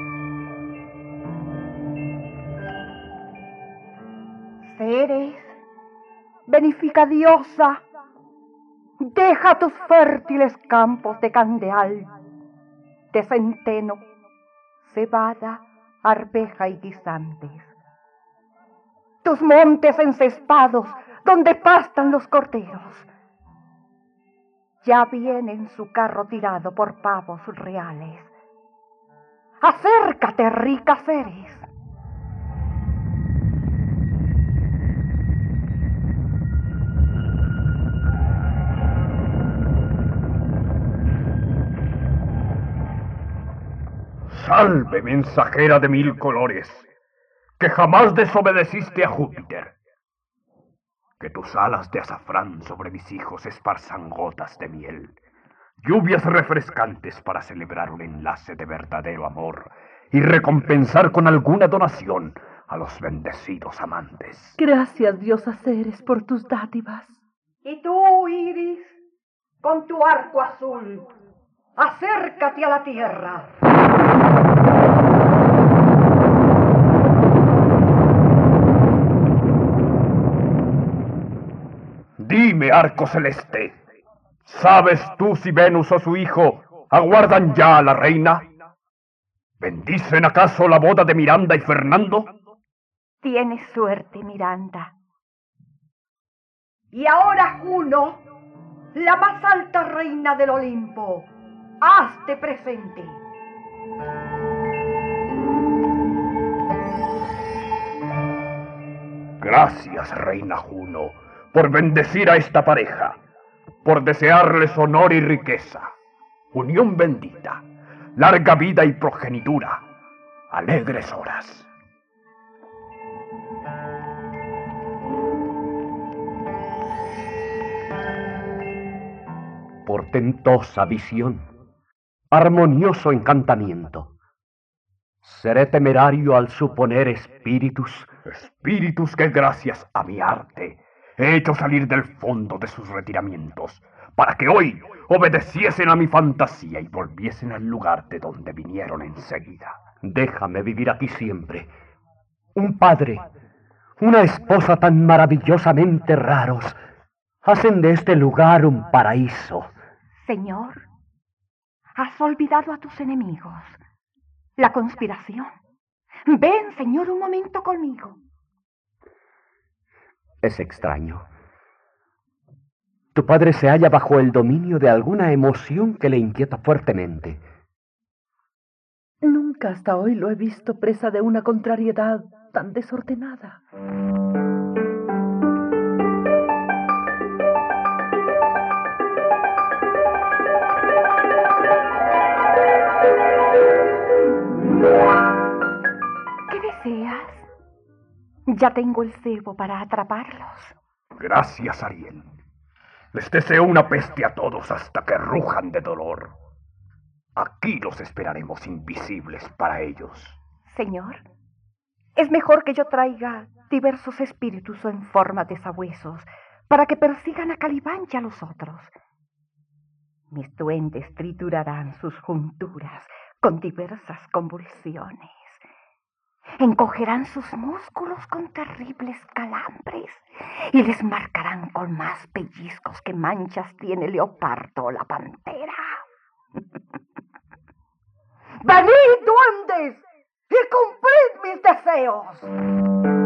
Ceres, benéfica diosa, deja tus fértiles campos de candeal, de centeno, cebada, arveja y guisantes. Tus montes encespados, donde pastan los corderos. Ya viene en su carro tirado por pavos reales. Acércate, rica Ceres. Salve, mensajera de mil colores, que jamás desobedeciste a Júpiter. Que tus alas de azafrán sobre mis hijos esparzan gotas de miel, lluvias refrescantes para celebrar un enlace de verdadero amor y recompensar con alguna donación a los bendecidos amantes. Gracias, diosa Ceres, por tus dádivas. Y tú, Iris, con tu arco azul, acércate a la tierra. Dime, arco celeste, ¿sabes tú si Venus o su hijo aguardan ya a la reina? ¿Bendicen acaso la boda de Miranda y Fernando? Tienes suerte, Miranda. Y ahora, Juno, la más alta reina del Olimpo, hazte presente. Gracias, reina Juno, por bendecir a esta pareja, por desearles honor y riqueza, unión bendita, larga vida y progenitura, alegres horas. Portentosa visión, armonioso encantamiento. Seré temerario al suponer espíritus. Espíritus que gracias a mi arte he hecho salir del fondo de sus retiramientos, para que hoy obedeciesen a mi fantasía y volviesen al lugar de donde vinieron enseguida. Déjame vivir aquí siempre. Un padre, una esposa tan maravillosamente raros, hacen de este lugar un paraíso. Señor, has olvidado a tus enemigos. La conspiración. Ven, señor, un momento conmigo. Es extraño. Tu padre se halla bajo el dominio de alguna emoción que le inquieta fuertemente. Nunca hasta hoy lo he visto presa de una contrariedad tan desordenada. ¿Qué deseas? Ya tengo el cebo para atraparlos. Gracias, Ariel. Les deseo una peste a todos hasta que rujan de dolor. Aquí los esperaremos invisibles para ellos. Señor, es mejor que yo traiga diversos espíritus en forma de sabuesos para que persigan a Calibán y a los otros. Mis duendes triturarán sus junturas con diversas convulsiones. Encogerán sus músculos con terribles calambres y les marcarán con más pellizcos que manchas tiene el leopardo o la pantera. ¡Venid, duendes, y cumplid mis deseos!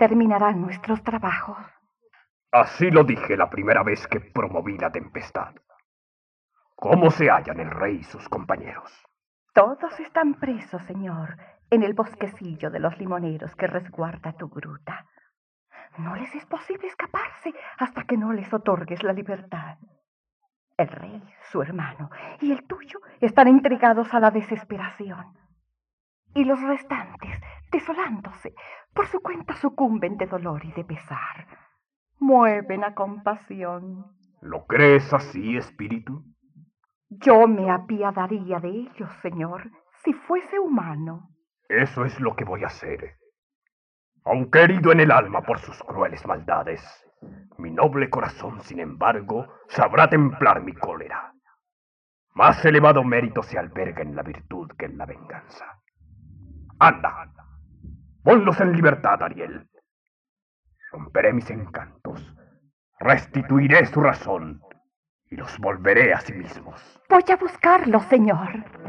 terminarán nuestros trabajos. Así lo dije la primera vez que promoví la tempestad. ¿Cómo se hallan el rey y sus compañeros? Todos están presos, señor, en el bosquecillo de los limoneros que resguarda tu gruta. No les es posible escaparse hasta que no les otorgues la libertad. El rey, su hermano y el tuyo están entregados a la desesperación. Y los restantes, desolándose, por su cuenta sucumben de dolor y de pesar. Mueven a compasión. ¿Lo crees así, espíritu? Yo me apiadaría de ellos, señor, si fuese humano. Eso es lo que voy a hacer. Aunque herido en el alma por sus crueles maldades, mi noble corazón, sin embargo, sabrá templar mi cólera. Más elevado mérito se alberga en la virtud que en la venganza. Anda, ponlos en libertad, Ariel. Romperé mis encantos, restituiré su razón y los volveré a sí mismos. Voy a buscarlos, señor.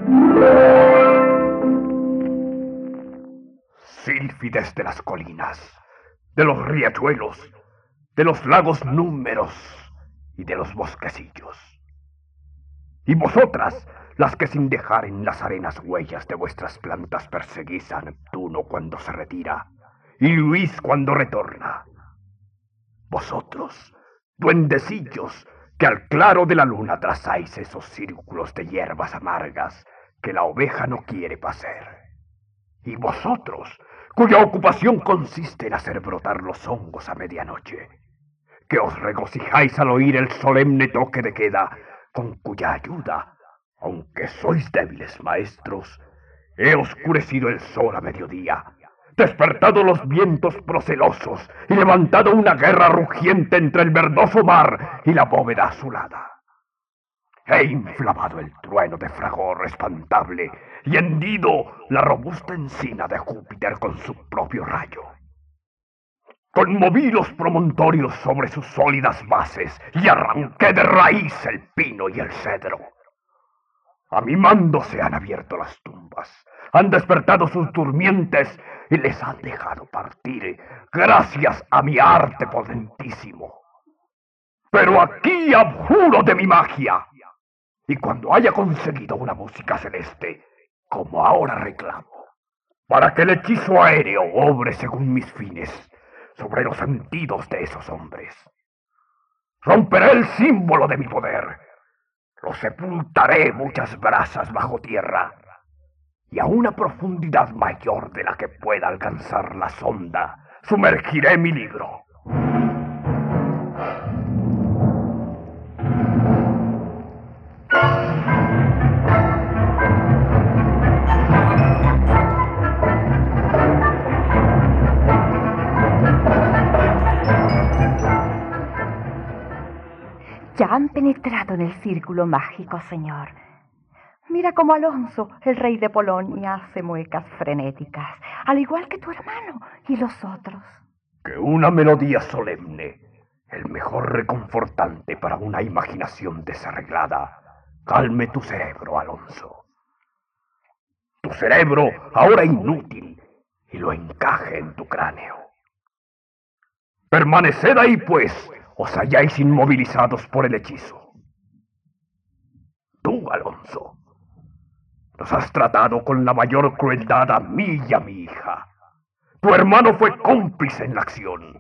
Sílfides de las colinas, de los riachuelos, de los lagos números y de los bosquecillos. Y vosotras, las que sin dejar en las arenas huellas de vuestras plantas perseguís a Neptuno cuando se retira y Luis cuando retorna. Vosotros, duendecillos, que al claro de la luna trazáis esos círculos de hierbas amargas que la oveja no quiere pacer. Y vosotros, cuya ocupación consiste en hacer brotar los hongos a medianoche, que os regocijáis al oír el solemne toque de queda, con cuya ayuda, aunque sois débiles maestros, he oscurecido el sol a mediodía, despertado los vientos procelosos y levantado una guerra rugiente entre el verdoso mar y la bóveda azulada. He inflamado el trueno de fragor espantable y hendido la robusta encina de Júpiter con su propio rayo. Conmoví los promontorios sobre sus sólidas bases y arranqué de raíz el pino y el cedro. A mi mando se han abierto las tumbas, han despertado sus durmientes y les han dejado partir gracias a mi arte potentísimo. Pero aquí abjuro de mi magia, y cuando haya conseguido una música celeste, como ahora reclamo, para que el hechizo aéreo obre según mis fines sobre los sentidos de esos hombres, romperé el símbolo de mi poder, lo sepultaré muchas brasas bajo tierra, y a una profundidad mayor de la que pueda alcanzar la sonda, sumergiré mi libro. Ya han penetrado en el círculo mágico, señor. Mira cómo Alonso, el rey de Polonia, hace muecas frenéticas, al igual que tu hermano y los otros. Que una melodía solemne, el mejor reconfortante para una imaginación desarreglada, calme tu cerebro, Alonso. Tu cerebro, ahora inútil, y lo encaje en tu cráneo. Permaneced ahí, pues, os halláis inmovilizados por el hechizo. Tú, Alonso, nos has tratado con la mayor crueldad a mí y a mi hija. Tu hermano fue cómplice en la acción.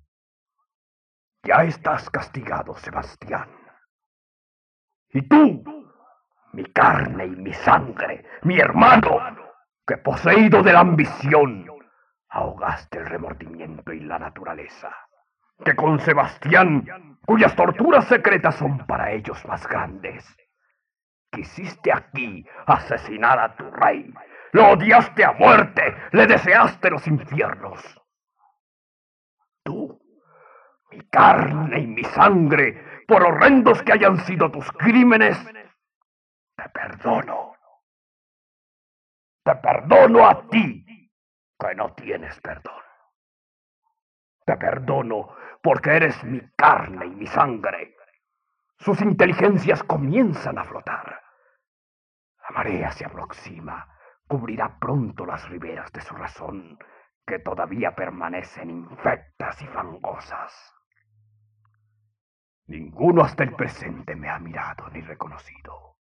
Ya estás castigado, Sebastián. Y tú, mi carne y mi sangre, mi hermano, que poseído de la ambición, ahogaste el remordimiento y la naturaleza. Que con Sebastián, cuyas torturas secretas son para ellos más grandes, quisiste aquí asesinar a tu rey, lo odiaste a muerte, le deseaste los infiernos. Tú, mi carne y mi sangre, por horrendos que hayan sido tus crímenes, te perdono. Te perdono a ti, que no tienes perdón. Te perdono porque eres mi carne y mi sangre. Sus inteligencias comienzan a flotar. La marea se aproxima, cubrirá pronto las riberas de su razón, que todavía permanecen infectas y fangosas. Ninguno hasta el presente me ha mirado ni reconocido.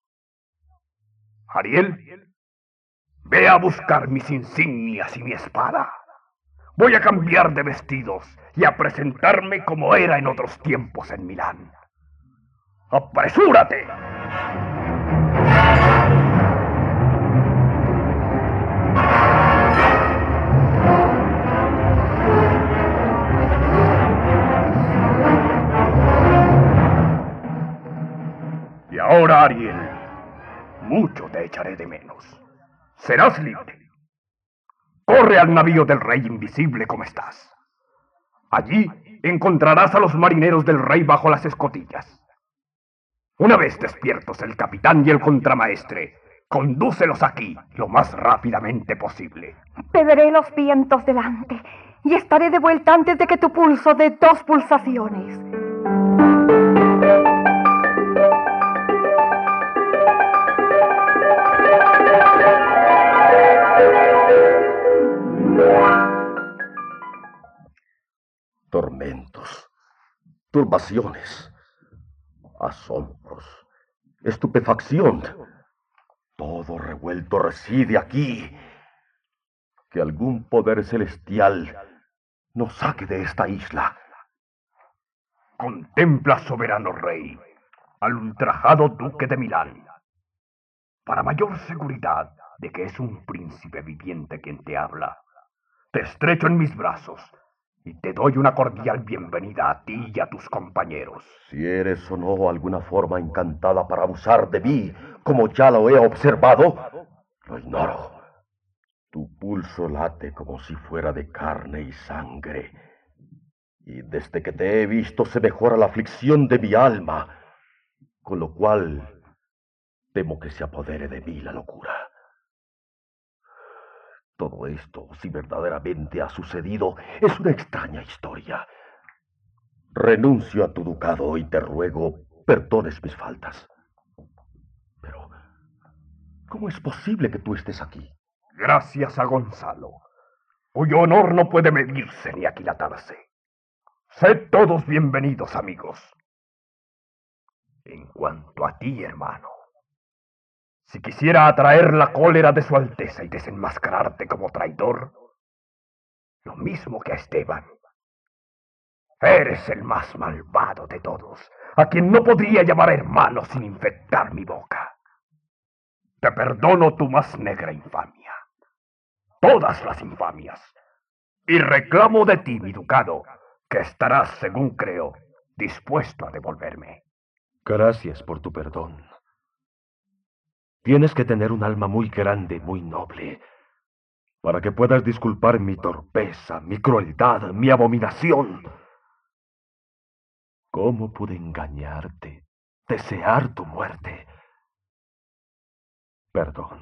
Ariel, ve a buscar mis insignias y mi espada. Voy a cambiar de vestidos y a presentarme como era en otros tiempos en Milán. ¡Apresúrate! Y ahora, Ariel, mucho te echaré de menos. Serás libre. Corre al navío del rey invisible como estás. Allí encontrarás a los marineros del rey bajo las escotillas. Una vez despiertos el capitán y el contramaestre, condúcelos aquí lo más rápidamente posible. Beberé los vientos delante y estaré de vuelta antes de que tu pulso dé dos pulsaciones. Tormentos, turbaciones, asombros, estupefacción. Todo revuelto reside aquí. Que algún poder celestial nos saque de esta isla. Contempla, soberano rey, al ultrajado duque de Milán. Para mayor seguridad de que es un príncipe viviente quien te habla, te estrecho en mis brazos y te doy una cordial bienvenida a ti y a tus compañeros. Si eres o no alguna forma encantada para abusar de mí, como ya lo he observado, lo ignoro. Tu pulso late como si fuera de carne y sangre. Y desde que te he visto se mejora la aflicción de mi alma, con lo cual temo que se apodere de mí la locura. Todo esto, si verdaderamente ha sucedido, es una extraña historia. Renuncio a tu ducado y te ruego perdones mis faltas. Pero, ¿cómo es posible que tú estés aquí? Gracias a Gonzalo, cuyo honor no puede medirse ni aquilatarse. Sed todos bienvenidos, amigos. En cuanto a ti, hermano, si quisiera atraer la cólera de su Alteza y desenmascararte como traidor, lo mismo que a Esteban, eres el más malvado de todos, a quien no podría llamar hermano sin infectar mi boca. Te perdono tu más negra infamia, todas las infamias, y reclamo de ti mi ducado, que estarás, según creo, dispuesto a devolverme. Gracias por tu perdón. Tienes que tener un alma muy grande, muy noble, para que puedas disculpar mi torpeza, mi crueldad, mi abominación. ¿Cómo pude engañarte, desear tu muerte? Perdón.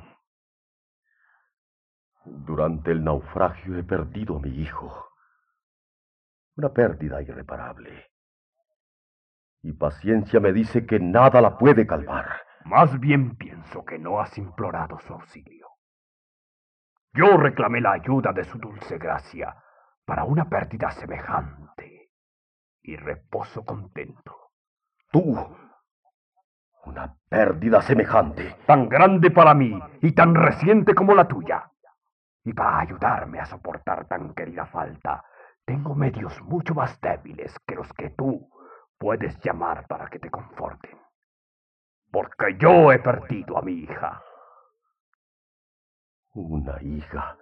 Durante el naufragio he perdido a mi hijo. Una pérdida irreparable. Y paciencia me dice que nada la puede calmar. Más bien pienso que no has implorado su auxilio. Yo reclamé la ayuda de su dulce gracia para una pérdida semejante y reposo contento. ¿Tú? ¿Una pérdida semejante? Tan grande para mí y tan reciente como la tuya. Y para ayudarme a soportar tan querida falta, tengo medios mucho más débiles que los que tú puedes llamar para que te conforten. Porque yo he perdido a mi hija. Una hija.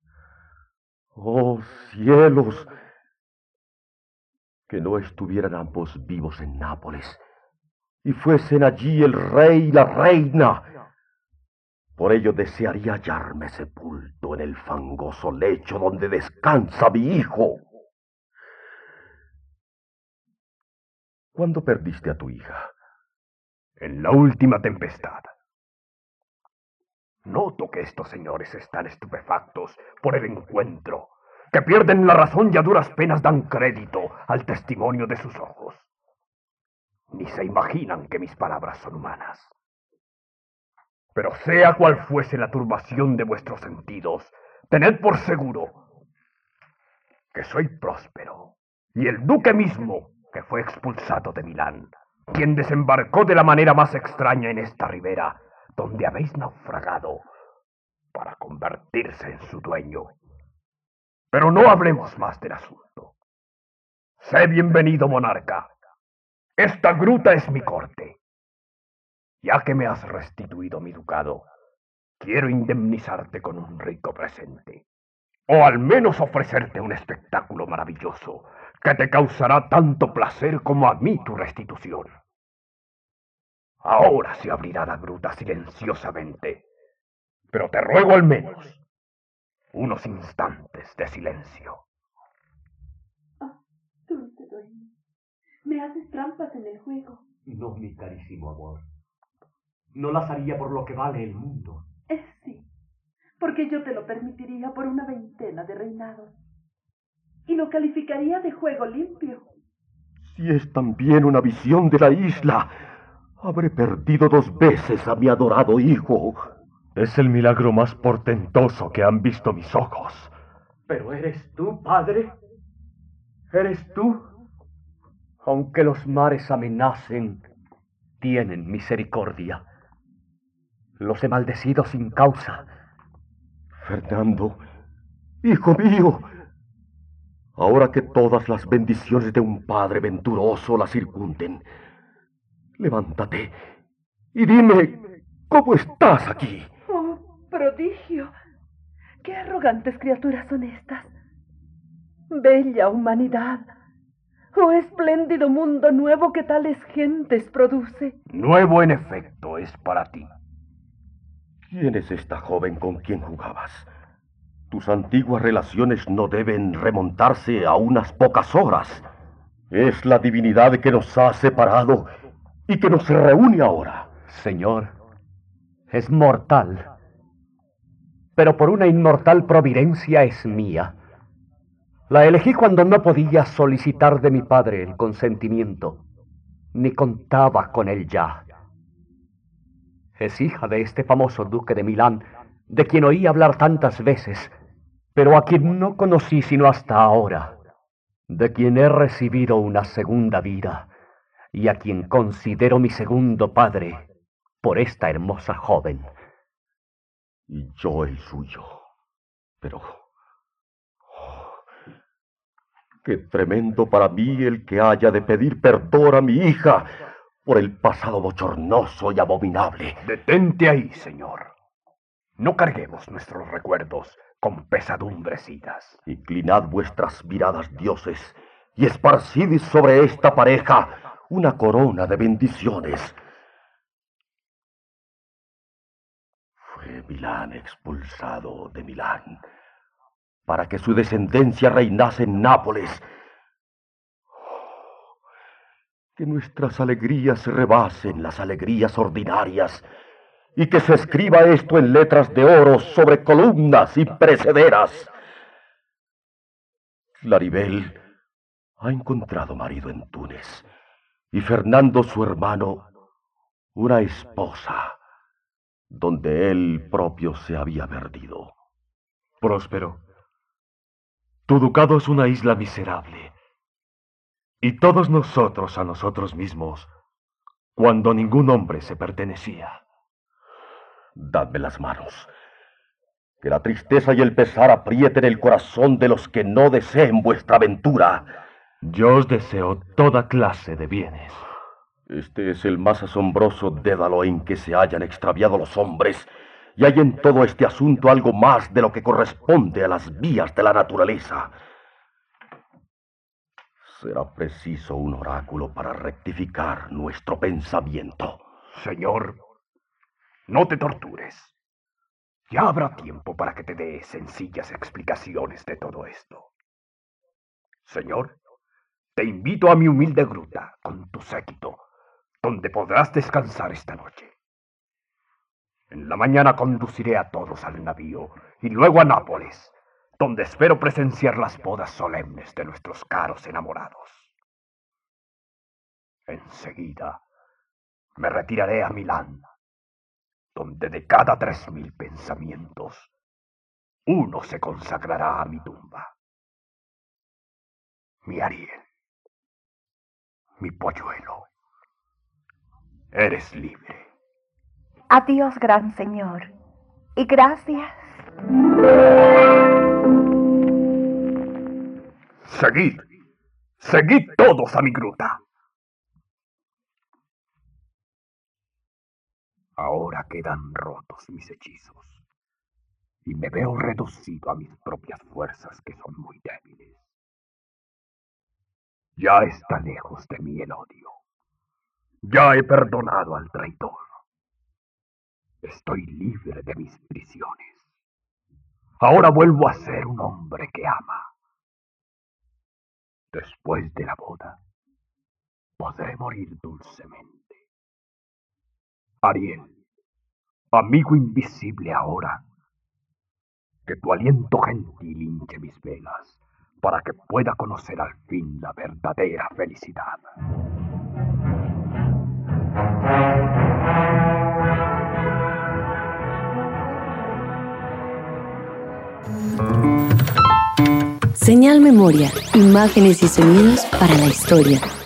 ¡Oh, cielos! Que no estuvieran ambos vivos en Nápoles y fuesen allí el rey y la reina. Por ello desearía hallarme sepulto en el fangoso lecho donde descansa mi hijo. ¿Cuándo perdiste a tu hija? En la última tempestad. Noto que estos señores están estupefactos por el encuentro, que pierden la razón y a duras penas dan crédito al testimonio de sus ojos. Ni se imaginan que mis palabras son humanas. Pero sea cual fuese la turbación de vuestros sentidos, tened por seguro que soy Próspero, y el duque mismo, que fue expulsado de Milán, quien desembarcó de la manera más extraña en esta ribera, donde habéis naufragado, para convertirse en su dueño. Pero no hablemos más del asunto. Sé bienvenido, monarca. Esta gruta es mi corte. Ya que me has restituido mi ducado, quiero indemnizarte con un rico presente. O al menos ofrecerte un espectáculo maravilloso que te causará tanto placer como a mí tu restitución. Ahora se abrirá la gruta silenciosamente, pero te ruego al menos unos instantes de silencio. Oh, dulce dueño, me haces trampas en el juego. No, mi carísimo amor. No las haría por lo que vale el mundo. Eh, sí, porque yo te lo permitiría por una veintena de reinados. Y lo calificaría de juego limpio. Si es también una visión de la isla, habré perdido dos veces a mi adorado hijo. Es el milagro más portentoso que han visto mis ojos. ¿Pero eres tú, padre? ¿Eres tú? Aunque los mares amenacen, tienen misericordia. Los he maldecido sin causa. Fernando, hijo mío, ahora que todas las bendiciones de un padre venturoso la circunden, levántate y dime, ¿cómo estás aquí? Oh, prodigio. Qué arrogantes criaturas son estas. Bella humanidad. Oh, espléndido mundo nuevo que tales gentes produce. Nuevo en efecto es para ti. ¿Quién es esta joven con quien jugabas? Tus antiguas relaciones no deben remontarse a unas pocas horas. Es la divinidad que nos ha separado y que nos reúne ahora. Señor, es mortal, pero por una inmortal providencia es mía. La elegí cuando no podía solicitar de mi padre el consentimiento, ni contaba con él ya. Es hija de este famoso duque de Milán, de quien oí hablar tantas veces, pero a quien no conocí sino hasta ahora, de quien he recibido una segunda vida, y a quien considero mi segundo padre por esta hermosa joven. Y yo el suyo. Pero... oh, qué tremendo para mí el que haya de pedir perdón a mi hija por el pasado bochornoso y abominable. Detente ahí, señor. No carguemos nuestros recuerdos con pesadumbrecidas. Inclinad vuestras miradas, dioses, y esparcid sobre esta pareja una corona de bendiciones. Fue Milán expulsado de Milán para que su descendencia reinase en Nápoles. Que nuestras alegrías rebasen las alegrías ordinarias y que se escriba esto en letras de oro sobre columnas y precederas. Claribel ha encontrado marido en Túnez y Fernando, su hermano, una esposa donde él propio se había perdido. Próspero, tu ducado es una isla miserable, y todos nosotros a nosotros mismos, cuando ningún hombre se pertenecía. Dadme las manos, que la tristeza y el pesar aprieten el corazón de los que no deseen vuestra ventura. Yo os deseo toda clase de bienes. Este es el más asombroso dédalo en que se hayan extraviado los hombres, y hay en todo este asunto algo más de lo que corresponde a las vías de la naturaleza. Será preciso un oráculo para rectificar nuestro pensamiento. Señor, no te tortures. Ya habrá tiempo para que te dé sencillas explicaciones de todo esto. Señor, te invito a mi humilde gruta con tu séquito, donde podrás descansar esta noche. En la mañana conduciré a todos al navío y luego a Nápoles, donde espero presenciar las bodas solemnes de nuestros caros enamorados. Enseguida me retiraré a Milán, donde de cada tres mil pensamientos, uno se consagrará a mi tumba. Mi Ariel, mi polluelo, eres libre. Adiós, gran señor, y gracias. Seguid, seguid todos a mi gruta. Ahora quedan rotos mis hechizos y me veo reducido a mis propias fuerzas, que son muy débiles. Ya está lejos de mí el odio. Ya he perdonado al traidor. Estoy libre de mis prisiones. Ahora vuelvo a ser un hombre que ama. Después de la boda, podré morir dulcemente. Ariel, amigo invisible ahora, que tu aliento gentil hinche mis venas, para que pueda conocer al fin la verdadera felicidad. Señal Memoria, imágenes y sonidos para la historia.